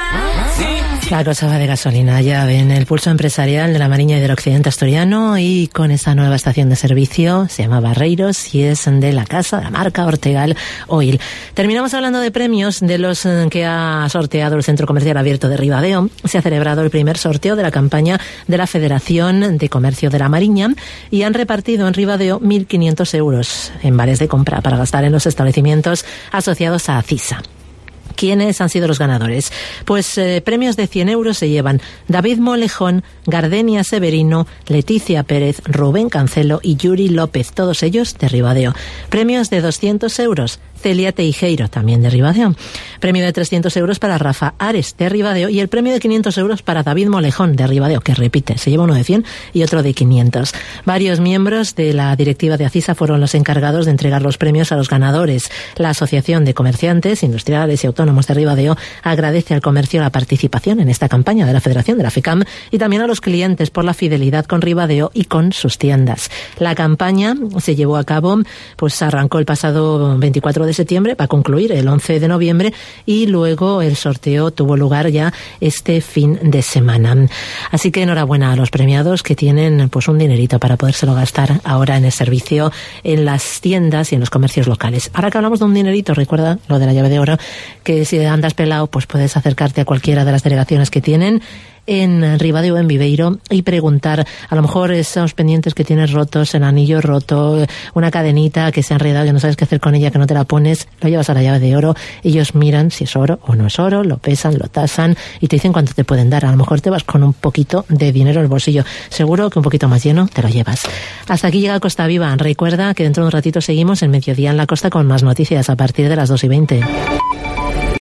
La cosa va de gasolina, ya ven, el pulso empresarial de la Mariña y del occidente asturiano, y con esta nueva estación de servicio, se llama Barreiros y es de la casa, de la marca Ortegal Oil. Terminamos hablando de premios de los que ha sorteado el Centro Comercial Abierto de Ribadeo. Se ha celebrado el primer sorteo de la campaña de la Federación de Comercio de la Mariña y han repartido en Ribadeo 1.500 euros en vales de compra para gastar en los establecimientos asociados a ACISA. ¿Quiénes han sido los ganadores? Pues premios de 100 euros se llevan David Molejón, Gardenia Severino, Leticia Pérez, Rubén Cancelo y Yuri López, todos ellos de Ribadeo. Premios de 200 euros, Celia Teijeiro, también de Ribadeo. Premio de 300 euros para Rafa Ares, de Ribadeo, y el premio de 500 euros para David Molejón, de Ribadeo, que repite, se lleva uno de 100 y otro de 500. Varios miembros de la directiva de ACISA fueron los encargados de entregar los premios a los ganadores. La Asociación de Comerciantes, Industriales y Autónomos de Ribadeo agradece al comercio la participación en esta campaña de la Federación de la FECAM y también a los clientes por la fidelidad con Ribadeo y con sus tiendas. La campaña se llevó a cabo, arrancó el pasado 24 de septiembre para concluir el 11 de noviembre y luego el sorteo tuvo lugar ya este fin de semana. Así que enhorabuena a los premiados que tienen un dinerito para podérselo gastar ahora en el servicio en las tiendas y en los comercios locales. Ahora que hablamos de un dinerito, recuerda lo de la llave de oro, que si andas pelado puedes acercarte a cualquiera de las delegaciones que tienen en Ribadeo o en Viveiro y preguntar, a lo mejor esos pendientes que tienes rotos, el anillo roto, una cadenita que se ha enredado, que no sabes qué hacer con ella, que no te la pones, lo llevas a la llave de oro, ellos miran si es oro o no es oro, lo pesan, lo tasan y te dicen cuánto te pueden dar. A lo mejor te vas con un poquito de dinero en el bolsillo, seguro que un poquito más lleno te lo llevas. Hasta aquí llega Costa Viva. Recuerda que dentro de un ratito seguimos en Mediodía en la Costa con más noticias a partir de las 2:20.